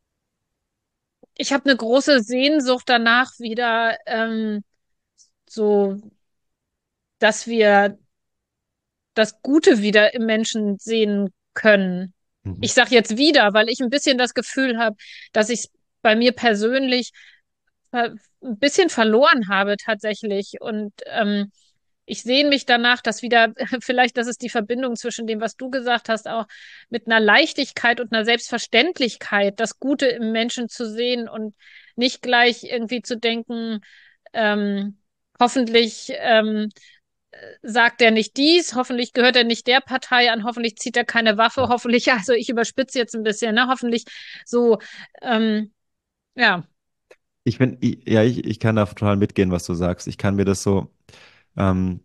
ich habe eine große Sehnsucht danach wieder, ähm, so, dass wir das Gute wieder im Menschen sehen können. Mhm. Ich sage jetzt wieder, weil ich ein bisschen das Gefühl habe, dass ich es bei mir persönlich ver- ein bisschen verloren habe tatsächlich. Und ähm, ich sehne mich danach, dass wieder, vielleicht, das ist die Verbindung zwischen dem, was du gesagt hast, auch mit einer Leichtigkeit und einer Selbstverständlichkeit, das Gute im Menschen zu sehen und nicht gleich irgendwie zu denken, ähm, hoffentlich ähm, sagt er nicht dies, hoffentlich gehört er nicht der Partei an, hoffentlich zieht er keine Waffe, hoffentlich, also ich überspitze jetzt ein bisschen, ne, hoffentlich so, ähm, ja. Ich bin, i- ja, ich, ich kann da total mitgehen, was du sagst. Ich kann mir das so, ähm,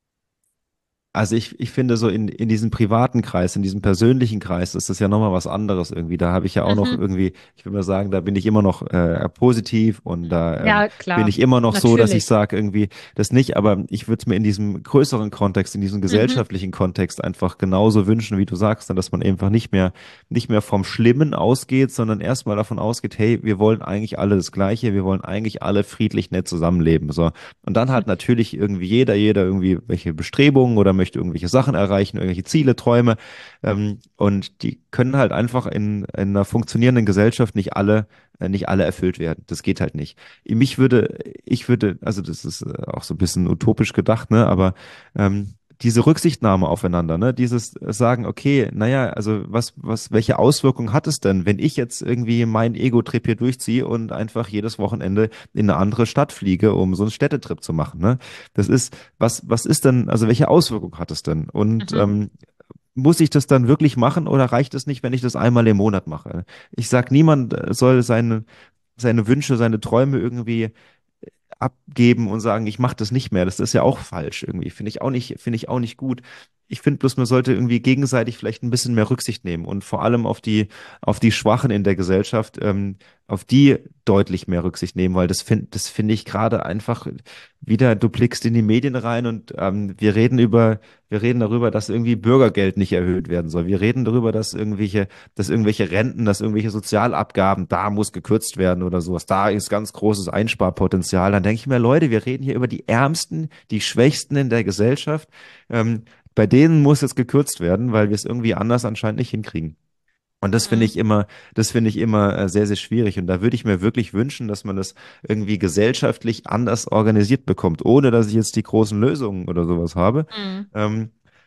also ich, ich finde so in, in diesem privaten Kreis, in diesem persönlichen Kreis, ist das ja nochmal was anderes irgendwie. Da habe ich ja auch noch Mhm. irgendwie, ich würde mal sagen, da bin ich immer noch äh, positiv und da ähm, Ja, bin klar, ich immer noch so, dass ich natürlich. sage irgendwie das nicht, aber ich würde es mir in diesem größeren Kontext, in diesem Mhm. gesellschaftlichen Kontext einfach genauso wünschen, wie du sagst, dann, dass man einfach nicht mehr, nicht mehr vom Schlimmen ausgeht, sondern erstmal davon ausgeht, hey, wir wollen eigentlich alle das Gleiche, wir wollen eigentlich alle friedlich nett zusammenleben. So. Und dann hat natürlich irgendwie jeder, jeder irgendwie welche Bestrebungen oder möchte irgendwelche Sachen erreichen, irgendwelche Ziele, Träume. Ähm, und die können halt einfach in, in einer funktionierenden Gesellschaft nicht alle, äh, nicht alle erfüllt werden. Das geht halt nicht. Mich würde, ich würde, also das ist äh, auch so ein bisschen utopisch gedacht, ne, aber ähm, diese Rücksichtnahme aufeinander, ne? Dieses Sagen, okay, naja, also was, was, welche Auswirkungen hat es denn, wenn ich jetzt irgendwie mein Ego-Trip hier durchziehe und einfach jedes Wochenende in eine andere Stadt fliege, um so einen Städtetrip zu machen, ne? Das ist, was, was ist denn, also welche Auswirkungen hat es denn? Und Mhm. ähm, muss ich das dann wirklich machen oder reicht es nicht, wenn ich das einmal im Monat mache? Ich sag, niemand äh, soll seine, seine Wünsche, seine Träume irgendwie abgeben und sagen, ich mache das nicht mehr. Das ist ja auch falsch irgendwie. Finde ich auch nicht, finde ich auch nicht gut. Ich finde bloß, man sollte irgendwie gegenseitig vielleicht ein bisschen mehr Rücksicht nehmen und vor allem auf die, auf die Schwachen in der Gesellschaft, ähm, auf die deutlich mehr Rücksicht nehmen, weil das finde, das finde ich gerade einfach wieder, du blickst in die Medien rein und ähm, wir reden über, wir reden darüber, dass irgendwie Bürgergeld nicht erhöht werden soll. Wir reden darüber, dass irgendwelche, dass irgendwelche Renten, dass irgendwelche Sozialabgaben, da muss gekürzt werden oder sowas. Da ist ganz großes Einsparpotenzial. Dann denke ich mir, Leute, wir reden hier über die Ärmsten, die Schwächsten in der Gesellschaft. Ähm, bei denen muss jetzt gekürzt werden, weil wir es irgendwie anders anscheinend nicht hinkriegen. Und das finde Mhm. ich immer, das finde ich immer äh, sehr, sehr schwierig. Und da würde ich mir wirklich wünschen, dass man das irgendwie gesellschaftlich anders organisiert bekommt, ohne dass ich jetzt die großen Lösungen oder sowas habe. Mhm. Ähm,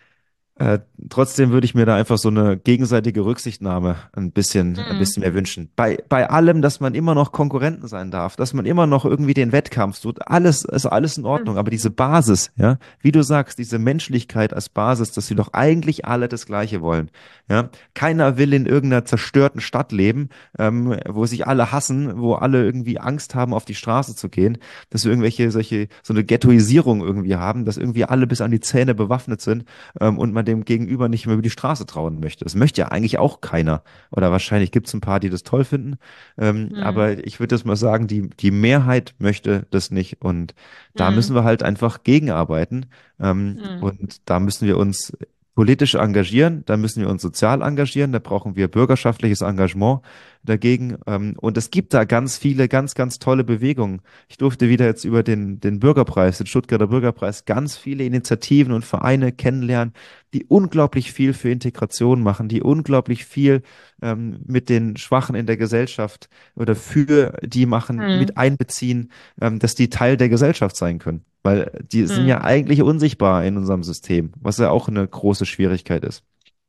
äh, Trotzdem würde ich mir da einfach so eine gegenseitige Rücksichtnahme ein bisschen, ein Mhm. bisschen mehr wünschen. Bei, bei allem, dass man immer noch Konkurrenten sein darf, dass man immer noch irgendwie den Wettkampf tut, alles ist alles in Ordnung. Aber diese Basis, ja, wie du sagst, diese Menschlichkeit als Basis, dass sie doch eigentlich alle das Gleiche wollen. Ja, keiner will in irgendeiner zerstörten Stadt leben, ähm, wo sich alle hassen, wo alle irgendwie Angst haben, auf die Straße zu gehen, dass wir irgendwelche solche, so eine Ghettoisierung irgendwie haben, dass irgendwie alle bis an die Zähne bewaffnet sind ähm, und man dem Gegenüber nicht mehr über die Straße trauen möchte. Das möchte ja eigentlich auch keiner. Oder wahrscheinlich gibt es ein paar, die das toll finden. Ähm, Mhm. aber ich würde das mal sagen, die, die Mehrheit möchte das nicht. Und da müssen Mhm. wir halt einfach gegenarbeiten. Ähm, Mhm. und da müssen wir uns politisch engagieren, da müssen wir uns sozial engagieren, da brauchen wir bürgerschaftliches Engagement dagegen. Ähm, und es gibt da ganz viele, ganz, ganz tolle Bewegungen. Ich durfte wieder jetzt über den, den Bürgerpreis, den Stuttgarter Bürgerpreis, ganz viele Initiativen und Vereine kennenlernen, die unglaublich viel für Integration machen, die unglaublich viel ähm, mit den Schwachen in der Gesellschaft oder für die machen, Mhm. mit einbeziehen, ähm, dass die Teil der Gesellschaft sein können. Weil die sind ja Mhm. eigentlich unsichtbar in unserem System, was ja auch eine große Schwierigkeit ist.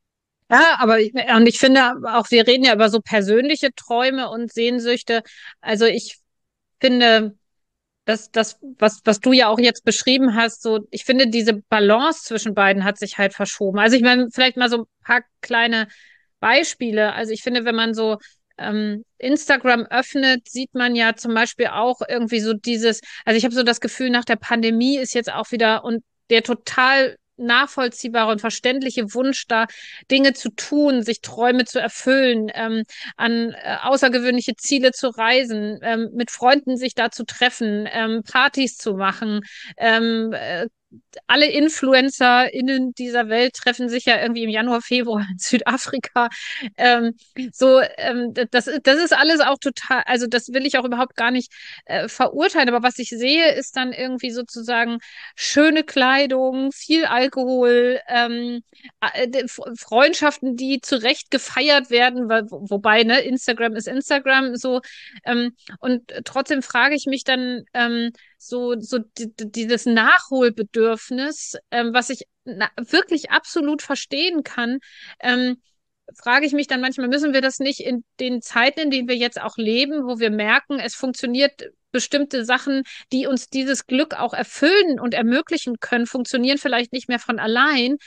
Ja, aber ich, und ich finde auch, wir reden ja über so persönliche Träume und Sehnsüchte. Also ich finde, dass das, was, was du ja auch jetzt beschrieben hast, so, ich finde, diese Balance zwischen beiden hat sich halt verschoben. Also ich meine, vielleicht mal so ein paar kleine Beispiele. Also ich finde, wenn man so ähm, Instagram öffnet, sieht man ja zum Beispiel auch irgendwie so dieses, also ich habe so das Gefühl, nach der Pandemie ist jetzt auch wieder und der total nachvollziehbare und verständliche Wunsch da, Dinge zu tun, sich Träume zu erfüllen, ähm, an äh, außergewöhnliche Ziele zu reisen, ähm, mit Freunden sich da zu treffen, ähm, Partys zu machen, ähm, äh, alle InfluencerInnen dieser Welt treffen sich ja irgendwie im Januar, Februar in Südafrika. Ähm, so, ähm, das, das ist alles auch total, also das will ich auch überhaupt gar nicht äh, verurteilen, aber was ich sehe, ist dann irgendwie sozusagen schöne Kleidung, viel Alkohol, ähm, äh, Freundschaften, die zu Recht gefeiert werden, weil, wobei, ne, Instagram ist Instagram, so, ähm, und trotzdem frage ich mich dann, ähm, so, so die, dieses Nachholbedürfnis, ähm, was ich na, wirklich absolut verstehen kann, ähm, frage ich mich dann manchmal, müssen wir das nicht in den Zeiten, in denen wir jetzt auch leben, wo wir merken, es funktioniert bestimmte Sachen, die uns dieses Glück auch erfüllen und ermöglichen können, funktionieren vielleicht nicht mehr von allein,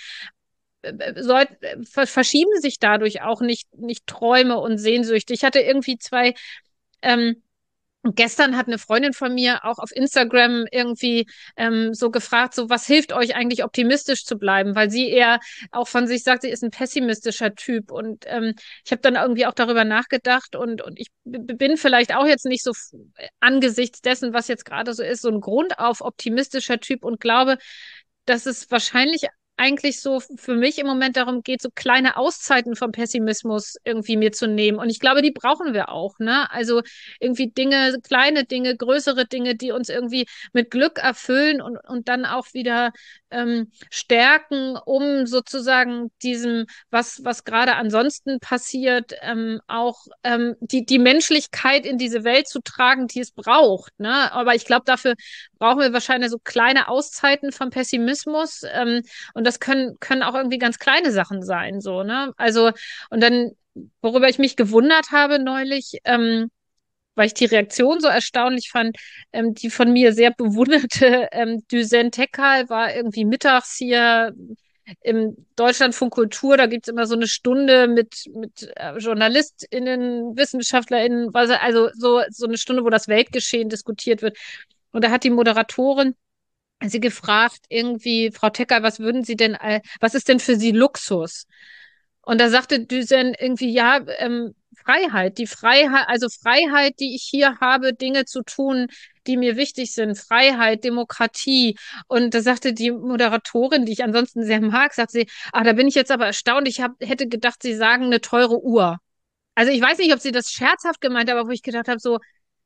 äh, soll, äh, verschieben sich dadurch auch nicht, nicht Träume und Sehnsüchte. Ich hatte irgendwie zwei ähm, und gestern hat eine Freundin von mir auch auf Instagram irgendwie ähm, so gefragt, so was hilft euch eigentlich optimistisch zu bleiben, weil sie eher auch von sich sagt, sie ist ein pessimistischer Typ. Und ähm, ich habe dann irgendwie auch darüber nachgedacht und, und ich bin vielleicht auch jetzt nicht so angesichts dessen, was jetzt gerade so ist, so ein grundauf optimistischer Typ und glaube, dass es wahrscheinlich eigentlich so für mich im Moment darum geht, so kleine Auszeiten vom Pessimismus irgendwie mir zu nehmen. Und ich glaube, die brauchen wir auch, ne? Also irgendwie Dinge, kleine Dinge, größere Dinge, die uns irgendwie mit Glück erfüllen und, und dann auch wieder ähm, stärken, um sozusagen diesem, was, was gerade ansonsten passiert, ähm, auch ähm, die, die Menschlichkeit in diese Welt zu tragen, die es braucht, ne? Aber ich glaube, dafür brauchen wir wahrscheinlich so kleine Auszeiten vom Pessimismus. Ähm, und das können, können auch irgendwie ganz kleine Sachen sein, so, ne? Also, und dann, worüber ich mich gewundert habe neulich, ähm, weil ich die Reaktion so erstaunlich fand, ähm, die von mir sehr bewunderte ähm, Düsen Tekal war irgendwie mittags hier im Deutschlandfunk Kultur, da gibt's immer so eine Stunde mit, mit äh, JournalistInnen, WissenschaftlerInnen, was, also so, so eine Stunde, wo das Weltgeschehen diskutiert wird. Und da hat die Moderatorin sie gefragt, irgendwie, Frau Tecker, was würden Sie denn, äh, was ist denn für Sie Luxus? Und da sagte Düsen irgendwie, ja, ähm, Freiheit, die Freiheit, also Freiheit, die ich hier habe, Dinge zu tun, die mir wichtig sind, Freiheit, Demokratie. Und da sagte die Moderatorin, die ich ansonsten sehr mag, sagt sie, ah, da bin ich jetzt aber erstaunt, ich hab, hätte gedacht, Sie sagen eine teure Uhr. Also ich weiß nicht, ob sie das scherzhaft gemeint hat, aber wo ich gedacht habe, so,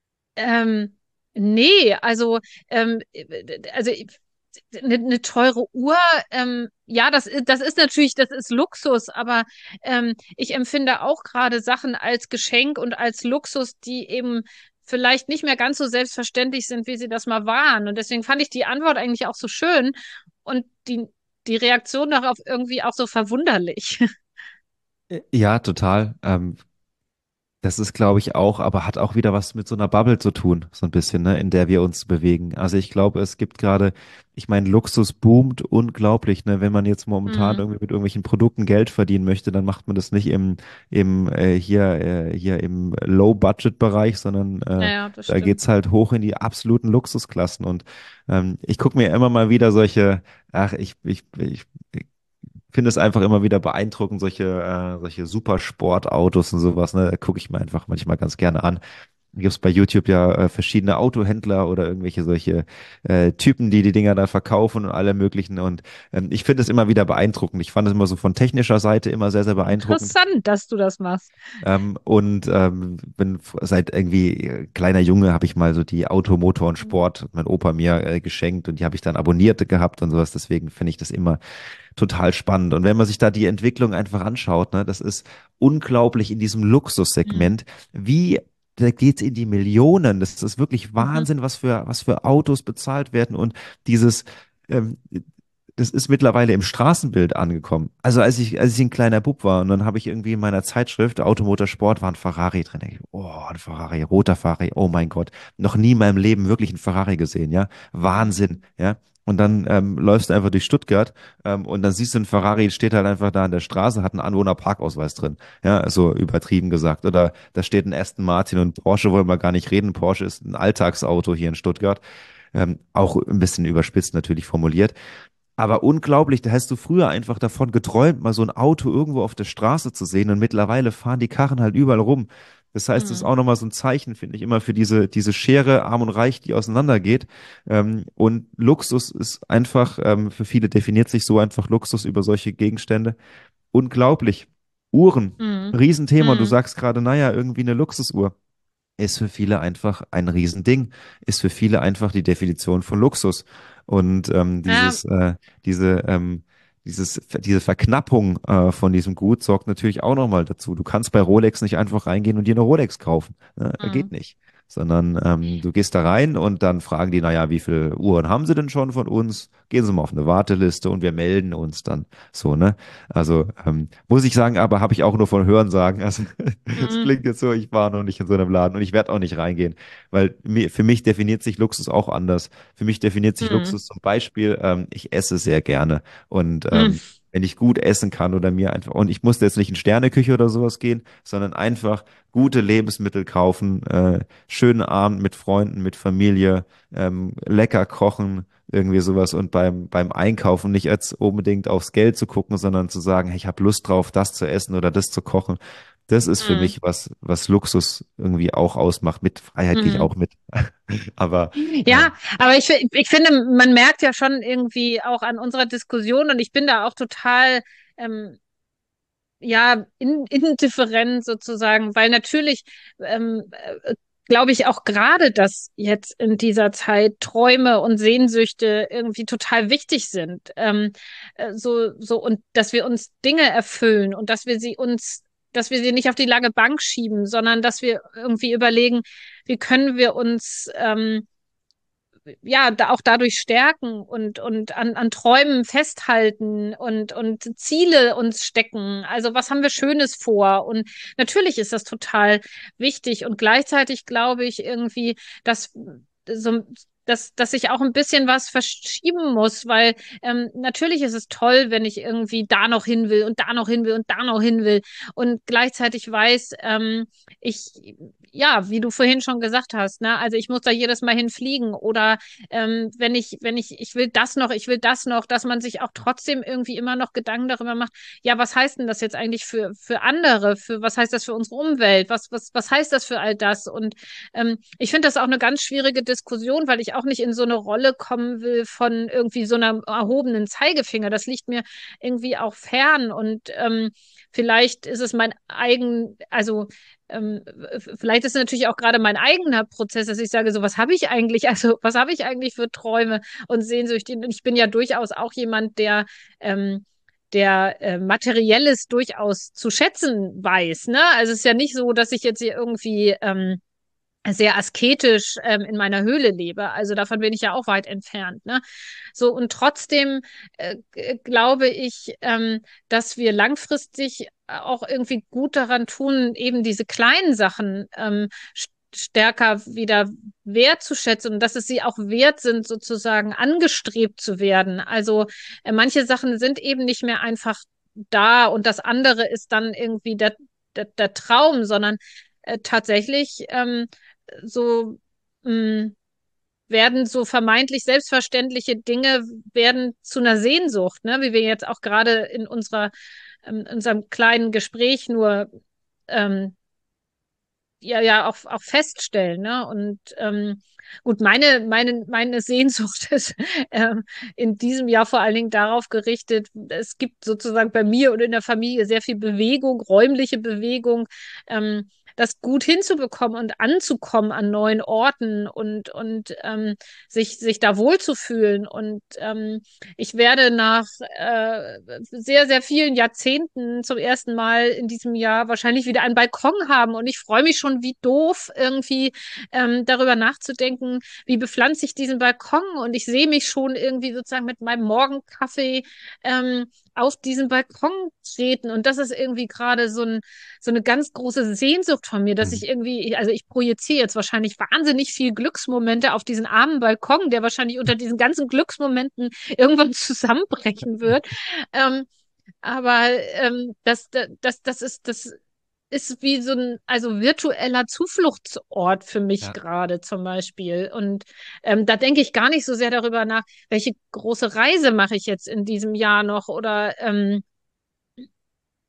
ähm, nee, also, ähm, also eine, eine teure Uhr, ähm, ja, das, ist- das ist natürlich, das ist Luxus, aber ähm, ich empfinde auch gerade Sachen als Geschenk und als Luxus, die eben vielleicht nicht mehr ganz so selbstverständlich sind, wie sie das mal waren. Und deswegen fand ich die Antwort eigentlich auch so schön und die, die Reaktion darauf irgendwie auch so verwunderlich. Ja, total. Ähm, Das ist, glaube ich, auch, aber hat auch wieder was mit so einer Bubble zu tun, so ein bisschen, ne, in der wir uns bewegen. Also ich glaube, es gibt gerade, ich meine, Luxus boomt unglaublich, ne? Wenn man jetzt momentan Hm. irgendwie mit irgendwelchen Produkten Geld verdienen möchte, dann macht man das nicht im, im äh, hier, äh, hier im Low-Budget-Bereich, sondern Ja, äh, ja, das da stimmt. geht's halt hoch in die absoluten Luxusklassen. Und ähm, ich gucke mir immer mal wieder solche, ach, ich, ich, ich finde es einfach immer wieder beeindruckend, solche, äh, solche Supersportautos und sowas, ne? Da gucke ich mir einfach manchmal ganz gerne an. Gibt es bei YouTube ja äh, verschiedene Autohändler oder irgendwelche solche äh, Typen, die die Dinger da verkaufen und alle möglichen. Und ähm, ich finde es immer wieder beeindruckend. Ich fand es immer so von technischer Seite immer sehr, sehr beeindruckend. Interessant, dass du das machst. Ähm, und ähm, bin f- seit irgendwie äh, kleiner Junge habe ich mal so die Auto, Motor und Sport, hat mein Opa mir äh, geschenkt und die habe ich dann abonniert gehabt und sowas. Deswegen finde ich das immer total spannend. Und wenn man sich da die Entwicklung einfach anschaut, ne, das ist unglaublich in diesem Mhm. Luxussegment, wie da geht's in die Millionen. Das ist wirklich Mhm. Wahnsinn, was für, was für Autos bezahlt werden und dieses, ähm, das ist mittlerweile im Straßenbild angekommen. Also als ich, als ich ein kleiner Bub war und dann habe ich irgendwie in meiner Zeitschrift Automotorsport war ein Ferrari drin. Ich, oh, ein Ferrari, roter Ferrari, oh mein Gott. Noch nie in meinem Leben wirklich einen Ferrari gesehen, ja. Wahnsinn, ja. Und dann ähm, läufst du einfach durch Stuttgart ähm, und dann siehst du, ein Ferrari steht halt einfach da an der Straße, hat einen Anwohnerparkausweis drin. Ja, so übertrieben gesagt. Oder da steht ein Aston Martin und Porsche wollen wir gar nicht reden. Porsche ist ein Alltagsauto hier in Stuttgart. Ähm, auch ein bisschen überspitzt natürlich formuliert. Aber unglaublich, da hast du früher einfach davon geträumt, mal so ein Auto irgendwo auf der Straße zu sehen und mittlerweile fahren die Karren halt überall rum. Das heißt, das ist Mhm. auch nochmal so ein Zeichen, finde ich, immer für diese, diese Schere Arm und Reich, die auseinandergeht. Ähm, und Luxus ist einfach, ähm, für viele definiert sich so einfach Luxus über solche Gegenstände. Unglaublich. Uhren, Mhm. Riesenthema. Und du Mhm. sagst gerade, naja, irgendwie eine Luxusuhr ist für viele einfach ein Riesending, ist für viele einfach die Definition von Luxus. Und ähm, Ja, dieses, äh, diese, ähm, dieses, diese Verknappung äh, von diesem Gut sorgt natürlich auch nochmal dazu. Du kannst bei Rolex nicht einfach reingehen und dir eine Rolex kaufen. Ne? mhm. Geht nicht. Sondern ähm, du gehst da rein und dann fragen die, naja, wie viele Uhren haben sie denn schon von uns? Gehen Sie mal auf eine Warteliste und wir melden uns dann. So, ne? Also ähm, muss ich sagen, aber habe ich auch nur von Hören sagen. Also es Mhm. klingt jetzt so, ich war noch nicht in so einem Laden und ich werde auch nicht reingehen, weil mir, für mich definiert sich Luxus auch anders. Für mich definiert sich Mhm. Luxus zum Beispiel, ähm, ich esse sehr gerne und Mhm. ähm, wenn ich gut essen kann oder mir einfach, und ich musste jetzt nicht in Sterneküche oder sowas gehen, sondern einfach gute Lebensmittel kaufen, äh, schönen Abend mit Freunden, mit Familie, ähm, lecker kochen, irgendwie sowas und beim, beim Einkaufen nicht jetzt unbedingt aufs Geld zu gucken, sondern zu sagen, hey, ich habe Lust drauf, das zu essen oder das zu kochen. Das ist für Mhm. mich was, was Luxus irgendwie auch ausmacht. Mit Freiheit gehe ich Mhm. auch mit. Aber Ja, ähm, aber ich, fi- ich finde, man merkt ja schon irgendwie auch an unserer Diskussion und ich bin da auch total, ähm, ja, in, indifferent sozusagen, weil natürlich, ähm, äh, glaube ich auch gerade, dass jetzt in dieser Zeit Träume und Sehnsüchte irgendwie total wichtig sind. Ähm, äh, so, so, und dass wir uns Dinge erfüllen und dass wir sie uns, dass wir sie nicht auf die lange Bank schieben, sondern dass wir irgendwie überlegen, wie können wir uns, ähm, ja, da auch dadurch stärken und, und an, an Träumen festhalten und, und Ziele uns stecken. Also was haben wir Schönes vor? Und natürlich ist das total wichtig. Und gleichzeitig glaube ich irgendwie, dass so, dass, dass ich auch ein bisschen was verschieben muss, weil ähm, natürlich ist es toll, wenn ich irgendwie da noch hin will und da noch hin will und da noch hin will und gleichzeitig weiß, ähm, ich, ja, wie du vorhin schon gesagt hast, ne, also ich muss da jedes Mal hinfliegen oder ähm, wenn ich, wenn ich, ich will das noch, ich will das noch, dass man sich auch trotzdem irgendwie immer noch Gedanken darüber macht, ja, was heißt denn das jetzt eigentlich für, für andere, für was heißt das für unsere Umwelt, was, was, was heißt das für all das? Und ähm, ich finde das auch eine ganz schwierige Diskussion, weil ich auch nicht in so eine Rolle kommen will von irgendwie so einem erhobenen Zeigefinger. Das liegt mir irgendwie auch fern und ähm, vielleicht ist es mein eigen, also ähm, vielleicht ist es natürlich auch gerade mein eigener Prozess, dass ich sage, so was habe ich eigentlich, also was habe ich eigentlich für Träume und Sehnsüchte? Und ich bin ja durchaus auch jemand, der ähm, der äh, Materielles durchaus zu schätzen weiß. Ne? Also es ist ja nicht so, dass ich jetzt hier irgendwie ähm, sehr asketisch ähm, in meiner Höhle lebe. Also davon bin ich ja auch weit entfernt. Ne? So und trotzdem äh, glaube ich, ähm, dass wir langfristig auch irgendwie gut daran tun, eben diese kleinen Sachen ähm, stärker wieder wertzuschätzen und dass es sie auch wert sind, sozusagen angestrebt zu werden. Also äh, manche Sachen sind eben nicht mehr einfach da und das andere ist dann irgendwie der, der, der Traum, sondern äh, tatsächlich ähm, so mh, werden so vermeintlich selbstverständliche Dinge werden zu einer Sehnsucht, ne? Wie wir jetzt auch gerade in unserer ähm, in unserem kleinen Gespräch nur ähm, ja ja auch auch feststellen, ne? Und ähm, gut, meine meine meine Sehnsucht ist ähm, in diesem Jahr vor allen Dingen darauf gerichtet. Es gibt sozusagen bei mir und in der Familie sehr viel Bewegung, räumliche Bewegung. Ähm, das gut hinzubekommen und anzukommen an neuen Orten und und ähm, sich sich da wohlzufühlen und ähm, ich werde nach äh, sehr, sehr vielen Jahrzehnten zum ersten Mal in diesem Jahr wahrscheinlich wieder einen Balkon haben. Und ich freue mich schon wie doof, irgendwie ähm, darüber nachzudenken, wie bepflanze ich diesen Balkon. Und ich sehe mich schon irgendwie sozusagen mit meinem Morgenkaffee ähm, auf diesen Balkon treten. Und das ist irgendwie gerade so, ein, so eine ganz große Sehnsucht von mir, dass ich irgendwie, also ich projiziere jetzt wahrscheinlich wahnsinnig viel Glücksmomente auf diesen armen Balkon, der wahrscheinlich unter diesen ganzen Glücksmomenten irgendwann zusammenbrechen wird. Ähm, aber ähm, das, das, das ist, das ist wie so ein, also virtueller Zufluchtsort für mich ja, gerade zum Beispiel. Und ähm, da denke ich gar nicht so sehr darüber nach, welche große Reise mache ich jetzt in diesem Jahr noch oder ähm,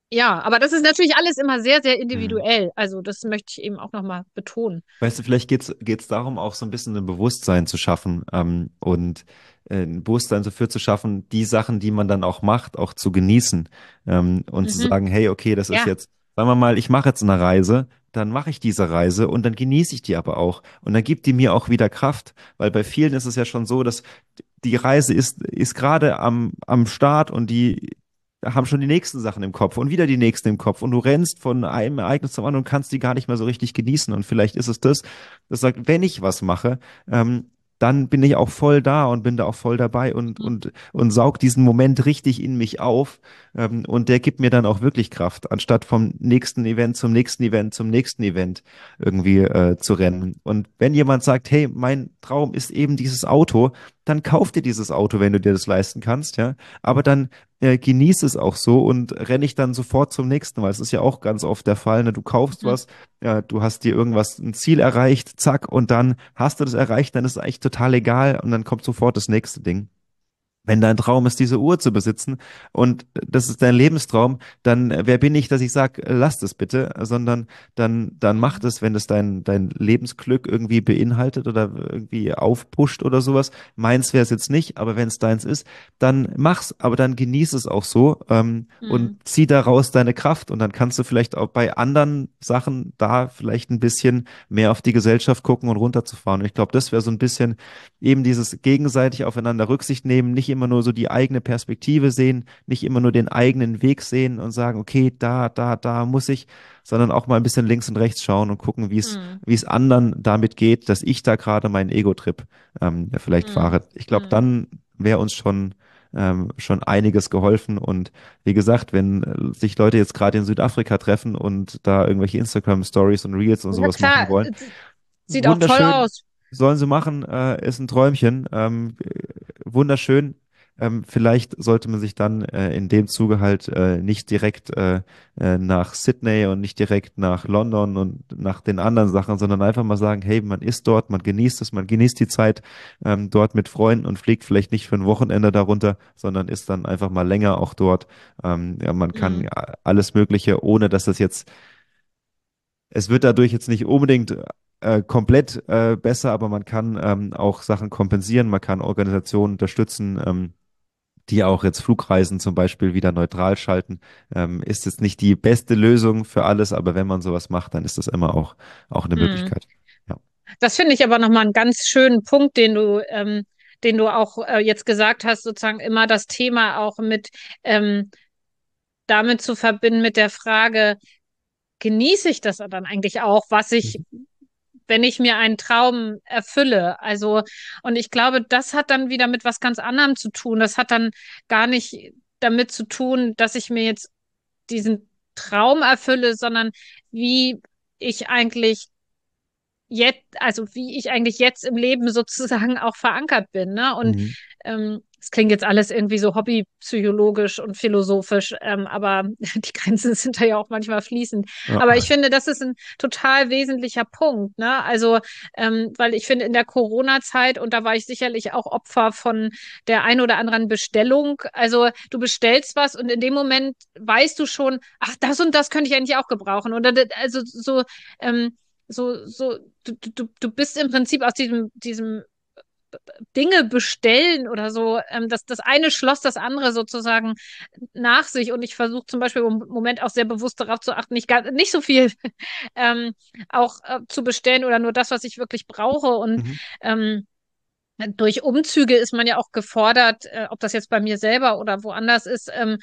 Ja, aber das ist natürlich alles immer sehr, sehr Mhm. individuell. Also das möchte ich eben auch nochmal betonen. Weißt du, vielleicht geht's geht's darum, auch so ein bisschen ein Bewusstsein zu schaffen, ähm, und äh, ein Bewusstsein dafür zu schaffen, die Sachen, die man dann auch macht, auch zu genießen, ähm, und zu Mhm. sagen, hey, okay, das ist Ja. jetzt, sagen wir mal, ich mache jetzt eine Reise, dann mache ich diese Reise und dann genieße ich die aber auch. Und dann gibt die mir auch wieder Kraft, weil bei vielen ist es ja schon so, dass die Reise ist, ist gerade am, am Start und die haben schon die nächsten Sachen im Kopf und wieder die nächsten im Kopf und du rennst von einem Ereignis zum anderen und kannst die gar nicht mehr so richtig genießen. Und vielleicht ist es das, das sagt, wenn ich was mache, ähm, dann bin ich auch voll da und bin da auch voll dabei und, Mhm. und, und saug diesen Moment richtig in mich auf. Ähm, und der gibt mir dann auch wirklich Kraft, anstatt vom nächsten Event zum nächsten Event zum nächsten Event irgendwie äh, zu rennen. Und wenn jemand sagt, hey, mein Traum ist eben dieses Auto, dann kauf dir dieses Auto, wenn du dir das leisten kannst, ja. Aber dann äh, genieß es auch so und renne ich dann sofort zum nächsten, weil es ist ja auch ganz oft der Fall, ne? Du kaufst Mhm. was, ja, du hast dir irgendwas, ein Ziel erreicht, zack, und dann hast du das erreicht, dann ist es eigentlich total egal und dann kommt sofort das nächste Ding. Wenn dein Traum ist, diese Uhr zu besitzen und das ist dein Lebenstraum, dann äh, wer bin ich, dass ich sage, lass das bitte, sondern dann, dann mach Mhm. das, wenn das dein, dein Lebensglück irgendwie beinhaltet oder irgendwie aufpusht oder sowas. Meins wäre es jetzt nicht, aber wenn es deins ist, dann mach's, aber dann genieß es auch so, ähm, und Mhm. zieh daraus deine Kraft und dann kannst du vielleicht auch bei anderen Sachen da vielleicht ein bisschen mehr auf die Gesellschaft gucken und runterzufahren. Und ich glaube, das wäre so ein bisschen eben dieses gegenseitig aufeinander Rücksicht nehmen, nicht immer nur so die eigene Perspektive sehen, nicht immer nur den eigenen Weg sehen und sagen, okay, da, da, da muss ich, sondern auch mal ein bisschen links und rechts schauen und gucken, wie es, Mhm. wie es anderen damit geht, dass ich da gerade meinen Ego-Trip ähm, vielleicht Mhm. fahre. Ich glaube, Mhm. dann wäre uns schon ähm, schon einiges geholfen. Und wie gesagt, wenn äh, sich Leute jetzt gerade in Südafrika treffen und da irgendwelche Instagram-Stories und Reels und Ja sowas machen klar, wollen, es sieht auch toll wunderschön, aus. sollen sie machen, äh, ist ein Träumchen, ähm, äh, wunderschön. Ähm, vielleicht sollte man sich dann äh, in dem Zuge halt äh, nicht direkt äh, äh, nach Sydney und nicht direkt nach London und nach den anderen Sachen, sondern einfach mal sagen, hey, man ist dort, man genießt es, man genießt die Zeit ähm, dort mit Freunden und fliegt vielleicht nicht für ein Wochenende darunter, sondern ist dann einfach mal länger auch dort. Ähm, ja, man kann Mhm. ja alles Mögliche, ohne dass das jetzt es wird dadurch jetzt nicht unbedingt äh, komplett äh, besser, aber man kann ähm, auch Sachen kompensieren, man kann Organisationen unterstützen, ähm, die auch jetzt Flugreisen zum Beispiel wieder neutral schalten. Ähm, ist jetzt nicht die beste Lösung für alles, aber wenn man sowas macht, dann ist das immer auch, auch eine Mhm. Möglichkeit. Ja. Das finde ich aber nochmal einen ganz schönen Punkt, den du, ähm, den du auch äh, jetzt gesagt hast, sozusagen immer das Thema auch mit ähm, damit zu verbinden mit der Frage, genieße ich das dann eigentlich auch, was ich, Mhm. wenn ich mir einen Traum erfülle? Also, und ich glaube, das hat dann wieder mit was ganz anderem zu tun. Das hat dann gar nicht damit zu tun, dass ich mir jetzt diesen Traum erfülle, sondern wie ich eigentlich jetzt, also wie ich eigentlich jetzt im Leben sozusagen auch verankert bin, ne? Und Mhm. ähm, es klingt jetzt alles irgendwie so hobbypsychologisch und philosophisch, ähm, aber die Grenzen sind da ja auch manchmal fließend. Aber ich Ja. finde, das ist ein total wesentlicher Punkt, ne? Also, ähm, weil ich finde, in der Corona-Zeit, und da war ich sicherlich auch Opfer von der ein oder anderen Bestellung, also du bestellst was und in dem Moment weißt du schon, ach, das und das könnte ich eigentlich auch gebrauchen. Oder das- also so, ähm, so, so, du, du, du bist im Prinzip aus diesem, diesem Dinge bestellen oder so, ähm, das, das eine schloss das andere sozusagen nach sich und ich versuche zum Beispiel im Moment auch sehr bewusst darauf zu achten, nicht, gar, nicht so viel ähm, auch äh, zu bestellen oder nur das, was ich wirklich brauche und Mhm. ähm, durch Umzüge ist man ja auch gefordert, äh, ob das jetzt bei mir selber oder woanders ist, ähm,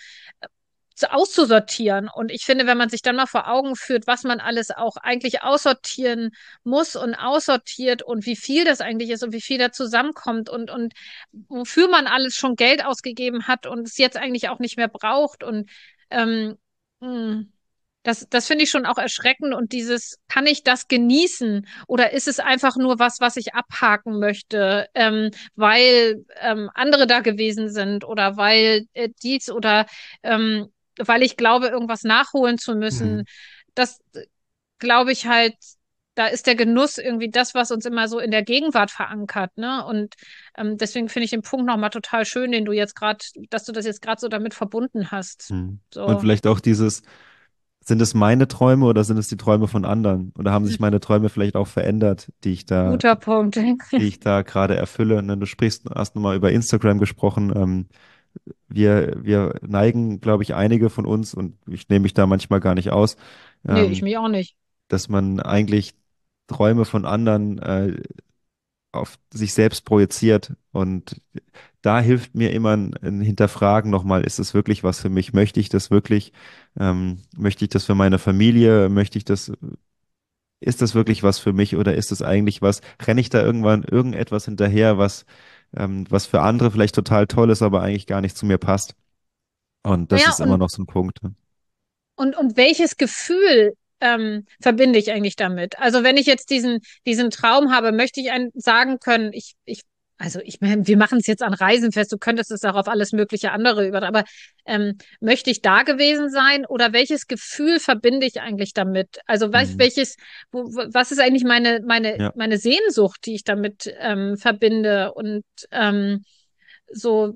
zu- auszusortieren. Und ich finde, wenn man sich dann mal vor Augen führt, was man alles auch eigentlich aussortieren muss und aussortiert und wie viel das eigentlich ist und wie viel da zusammenkommt und, und wofür man alles schon Geld ausgegeben hat und es jetzt eigentlich auch nicht mehr braucht. Und ähm, mh, das, das finde ich schon auch erschreckend. Und dieses, kann ich das genießen oder ist es einfach nur was, was ich abhaken möchte, ähm, weil ähm, andere da gewesen sind oder weil äh, dies oder ähm, weil ich glaube, irgendwas nachholen zu müssen. Mhm. Das glaube ich halt, da ist der Genuss irgendwie das, was uns immer so in der Gegenwart verankert, ne? Und ähm, deswegen finde ich den Punkt nochmal total schön, den du jetzt gerade, dass du das jetzt gerade so damit verbunden hast. Hm. Und So, vielleicht auch dieses, sind es meine Träume oder sind es die Träume von anderen? Oder haben sich meine Träume vielleicht auch verändert, die ich da, guter Punkt. die ich da gerade erfülle? Ne, du sprichst, hast nochmal über Instagram gesprochen. Ähm, wir, wir neigen, glaube ich, einige von uns, und ich nehme mich da manchmal gar nicht aus, Nee, ich ähm, mich auch nicht. dass man eigentlich Träume von anderen äh, auf sich selbst projiziert. Und da hilft mir immer ein, ein Hinterfragen nochmal, ist es wirklich was für mich? Möchte ich das wirklich? Ähm, möchte ich das für meine Familie? Möchte ich das, ist das wirklich was für mich oder ist es eigentlich was? Renne ich da irgendwann irgendetwas hinterher, was, ähm, was für andere vielleicht total toll ist, aber eigentlich gar nicht zu mir passt? Und das Naja, ist immer und noch so ein Punkt. Ne? Und, und welches Gefühl ähm, verbinde ich eigentlich damit? Also wenn ich jetzt diesen, diesen Traum habe, möchte ich ein, sagen können, ich, ich, also ich meine, wir machen es jetzt an Reisen fest, du könntest es auch auf alles mögliche andere über, aber ähm, möchte ich da gewesen sein oder welches Gefühl verbinde ich eigentlich damit? Also wel- Mhm. welches, wo, wo- was ist eigentlich meine, meine, Ja. meine Sehnsucht, die ich damit ähm, verbinde? Und ähm, so,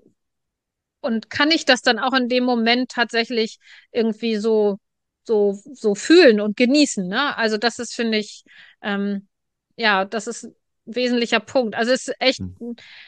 und kann ich das dann auch in dem Moment tatsächlich irgendwie so, so, so fühlen und genießen, ne? Also das ist, finde ich, ähm, ja, das ist ein wesentlicher Punkt. Also es ist echt, Mhm.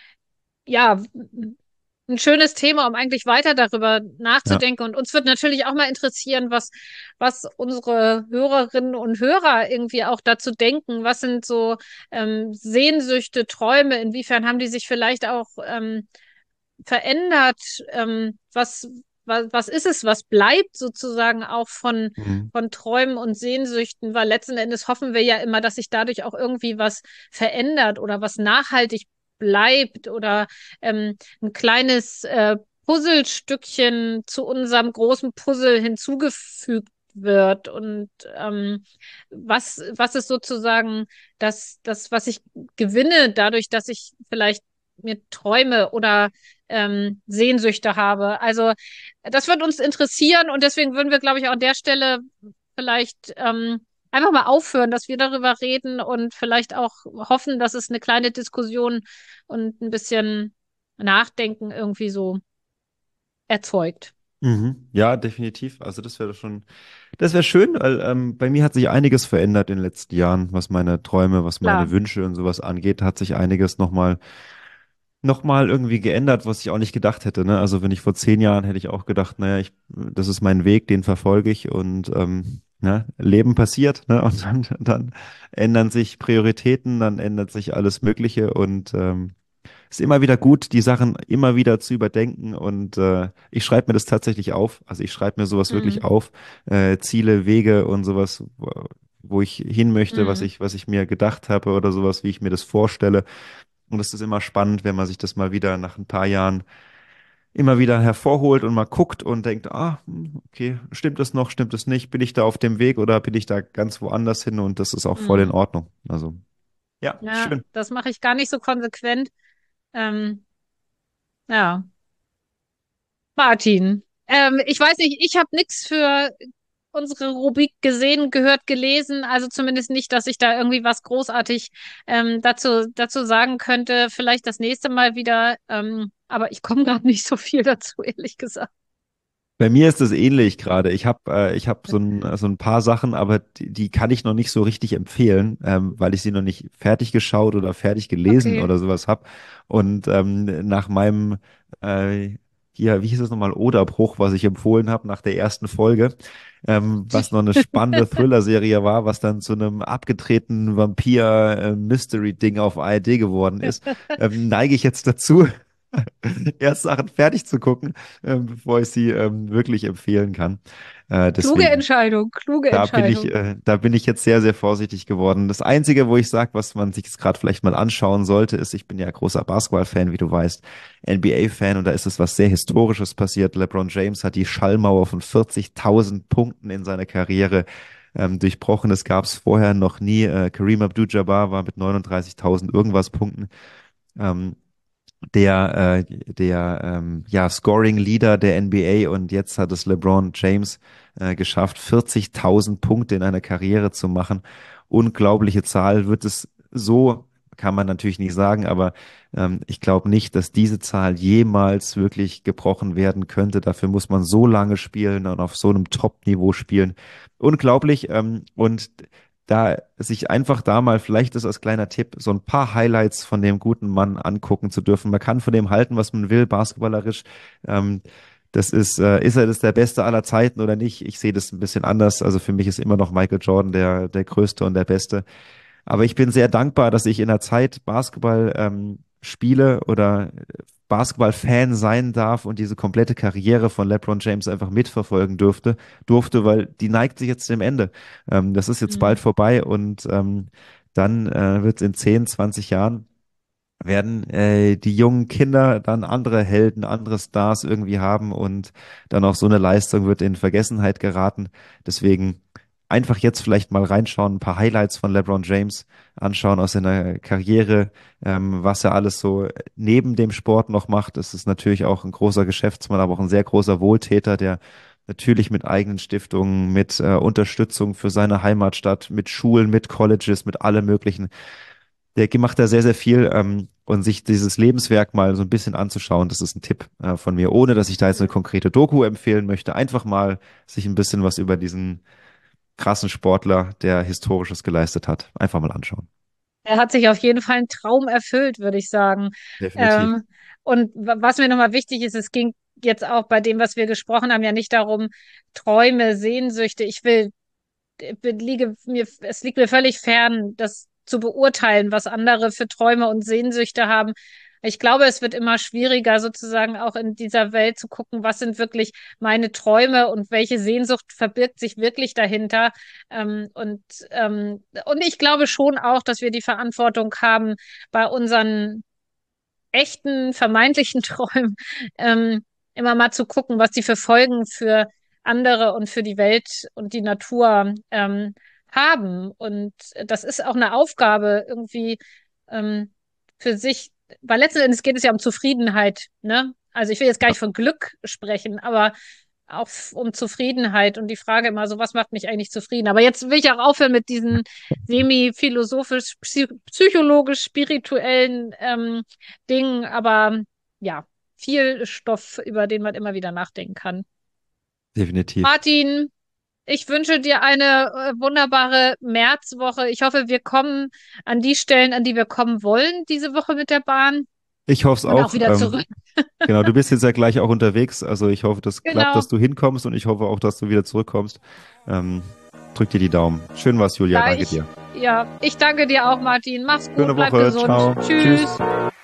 ja, ein schönes Thema, um eigentlich weiter darüber Ja. nachzudenken. Und uns wird natürlich auch mal interessieren, was, was unsere Hörerinnen und Hörer irgendwie auch dazu denken. Was sind so ähm, Sehnsüchte, Träume? Inwiefern haben die sich vielleicht auch ähm, verändert? Ähm, was, was, was ist es? Was bleibt sozusagen auch von, Mhm. von Träumen und Sehnsüchten? Weil letzten Endes hoffen wir ja immer, dass sich dadurch auch irgendwie was verändert oder was nachhaltig bleibt oder ähm, ein kleines äh, Puzzlestückchen zu unserem großen Puzzle hinzugefügt wird. Und ähm, was, was ist sozusagen das, das, was ich gewinne, dadurch, dass ich vielleicht mir träume oder ähm, Sehnsüchte habe. Also das wird uns interessieren und deswegen würden wir, glaube ich, auch an der Stelle vielleicht ähm, einfach mal aufhören, dass wir darüber reden und vielleicht auch hoffen, dass es eine kleine Diskussion und ein bisschen Nachdenken irgendwie so erzeugt. Mhm. Ja, definitiv. Also das wäre schon, das wäre schön, weil ähm, bei mir hat sich einiges verändert in den letzten Jahren, was meine Träume, was meine Klar. Wünsche und sowas angeht, hat sich einiges nochmal noch mal irgendwie geändert, was ich auch nicht gedacht hätte. Ne? Also wenn ich vor zehn Jahren hätte ich auch gedacht, naja, ich, das ist mein Weg, den verfolge ich und ähm, ne? Leben passiert, ne? Und dann, dann ändern sich Prioritäten, dann ändert sich alles Mögliche und ähm, ist immer wieder gut, die Sachen immer wieder zu überdenken und äh, ich schreibe mir das tatsächlich auf. Also ich schreibe mir sowas wirklich Mhm. auf, äh, Ziele, Wege und sowas, wo wo ich hin möchte, was Mhm. ich, was ich mir gedacht habe oder sowas, wie ich mir das vorstelle. Und es ist immer spannend, wenn man sich das mal wieder nach ein paar Jahren immer wieder hervorholt und mal guckt und denkt, ah, hm, okay, stimmt es noch, stimmt es nicht? Bin ich da auf dem Weg oder bin ich da ganz woanders hin? Und das ist auch voll in Mhm. Ordnung. Also, ja, Ja, schön. das mache ich gar nicht so konsequent. Ähm, ja. Martin, ähm, ich weiß nicht, ich habe nichts für unsere Rubrik gesehen, gehört, gelesen. Also zumindest nicht, dass ich da irgendwie was großartig ähm, dazu, dazu sagen könnte. Vielleicht das nächste Mal wieder. Ähm, aber ich komme gerade nicht so viel dazu, ehrlich gesagt. Bei mir ist es ähnlich gerade. Ich habe äh, ich hab so ein, so ein paar Sachen, aber die, die kann ich noch nicht so richtig empfehlen, ähm, weil ich sie noch nicht fertig geschaut oder fertig gelesen Okay. oder sowas habe. Und ähm, nach meinem, äh, hier, wie hieß es nochmal, Oderbruch, was ich empfohlen habe nach der ersten Folge, ähm, was noch eine spannende Thriller-Serie war, was dann zu einem abgedrehten Vampir-Mystery-Ding auf A R D geworden ist, ähm, neige ich jetzt dazu, erst Sachen fertig zu gucken, ähm, bevor ich sie ähm, wirklich empfehlen kann. Äh, Kluge deswegen, Entscheidung, kluge da bin ich, Entscheidung. äh, da bin ich jetzt sehr, sehr vorsichtig geworden. Das Einzige, wo ich sage, was man sich jetzt gerade vielleicht mal anschauen sollte, ist, ich bin ja großer Basketball-Fan, wie du weißt, N B A-Fan, und da ist es was sehr Historisches passiert. LeBron James hat die Schallmauer von vierzigtausend Punkten in seiner Karriere ähm, durchbrochen. Das gab es vorher noch nie. Äh, Kareem Abdul-Jabbar war mit neununddreißigtausend irgendwas Punkten. Ähm, der, äh, der ähm, ja, Scoring Leader der N B A, und jetzt hat es LeBron James äh, geschafft, vierzigtausend Punkte in einer Karriere zu machen. Unglaubliche Zahl. Wird es so, kann man natürlich nicht sagen, aber ähm, ich glaube nicht, dass diese Zahl jemals wirklich gebrochen werden könnte. Dafür muss man so lange spielen und auf so einem Top-Niveau spielen. Unglaublich. Ähm, und da sich einfach da mal, vielleicht ist als kleiner Tipp, so ein paar Highlights von dem guten Mann angucken zu dürfen. Man kann von dem halten, was man will, basketballerisch. Ähm, das ist, äh, ist er das der Beste aller Zeiten oder nicht? Ich sehe das ein bisschen anders. Also für mich ist immer noch Michael Jordan der, der Größte und der Beste. Aber ich bin sehr dankbar, dass ich in der Zeit Basketball ähm, spiele oder Basketball-Fan sein darf und diese komplette Karriere von LeBron James einfach mitverfolgen durfte, durfte, weil die neigt sich jetzt dem Ende. Ähm, das ist jetzt bald Mhm. vorbei, und ähm, dann äh, wird es in zehn, zwanzig Jahren werden äh, die jungen Kinder dann andere Helden, andere Stars irgendwie haben, und dann auch so eine Leistung wird in Vergessenheit geraten. Deswegen einfach jetzt vielleicht mal reinschauen, ein paar Highlights von LeBron James anschauen aus seiner Karriere, ähm, was er alles so neben dem Sport noch macht. Es ist natürlich auch ein großer Geschäftsmann, aber auch ein sehr großer Wohltäter, der natürlich mit eigenen Stiftungen, mit äh, Unterstützung für seine Heimatstadt, mit Schulen, mit Colleges, mit allem möglichen, der macht da sehr, sehr viel, ähm, und sich dieses Lebenswerk mal so ein bisschen anzuschauen, das ist ein Tipp äh, von mir, ohne dass ich da jetzt eine konkrete Doku empfehlen möchte. Einfach mal sich ein bisschen was über diesen krassen Sportler, der Historisches geleistet hat, einfach mal anschauen. Er hat sich auf jeden Fall einen Traum erfüllt, würde ich sagen. Definitiv. Ähm, und wa- was mir nochmal wichtig ist, es ging jetzt auch bei dem, was wir gesprochen haben, ja nicht darum, Träume, Sehnsüchte. Ich will, äh, liege mir, es liegt mir völlig fern, das zu beurteilen, was andere für Träume und Sehnsüchte haben. Ich glaube, es wird immer schwieriger, sozusagen auch in dieser Welt zu gucken, was sind wirklich meine Träume und welche Sehnsucht verbirgt sich wirklich dahinter. Ähm, und, ähm, und ich glaube schon auch, dass wir die Verantwortung haben, bei unseren echten, vermeintlichen Träumen ähm, immer mal zu gucken, was die für Folgen für andere und für die Welt und die Natur ähm, haben. Und das ist auch eine Aufgabe irgendwie ähm, für sich, weil letzten Endes geht es ja um Zufriedenheit, ne? Also ich will jetzt gar Ja, nicht von Glück sprechen, aber auch f- um Zufriedenheit und die Frage immer so, was macht mich eigentlich zufrieden? Aber jetzt will ich auch aufhören mit diesen semi-philosophisch, psy psychologisch, spirituellen ähm, Dingen, aber ja, viel Stoff, über den man immer wieder nachdenken kann. definitiv. Martin, ich wünsche dir eine äh, wunderbare Märzwoche. Ich hoffe, wir kommen an die Stellen, an die wir kommen wollen, diese Woche mit der Bahn Ich hoffe es und auch auch. wieder Ähm, zurück. genau, du bist jetzt ja gleich auch unterwegs. Also ich hoffe, das klappt, dass Genau. du hinkommst, und ich hoffe auch, dass du wieder zurückkommst. Ähm, drück dir die Daumen. Schön war's, Julia. Ja, Danke ich, dir. ja, ich danke dir auch, Martin. Mach's gut, Schöne bleib Woche. gesund. Ciao. Tschüss. Tschüss.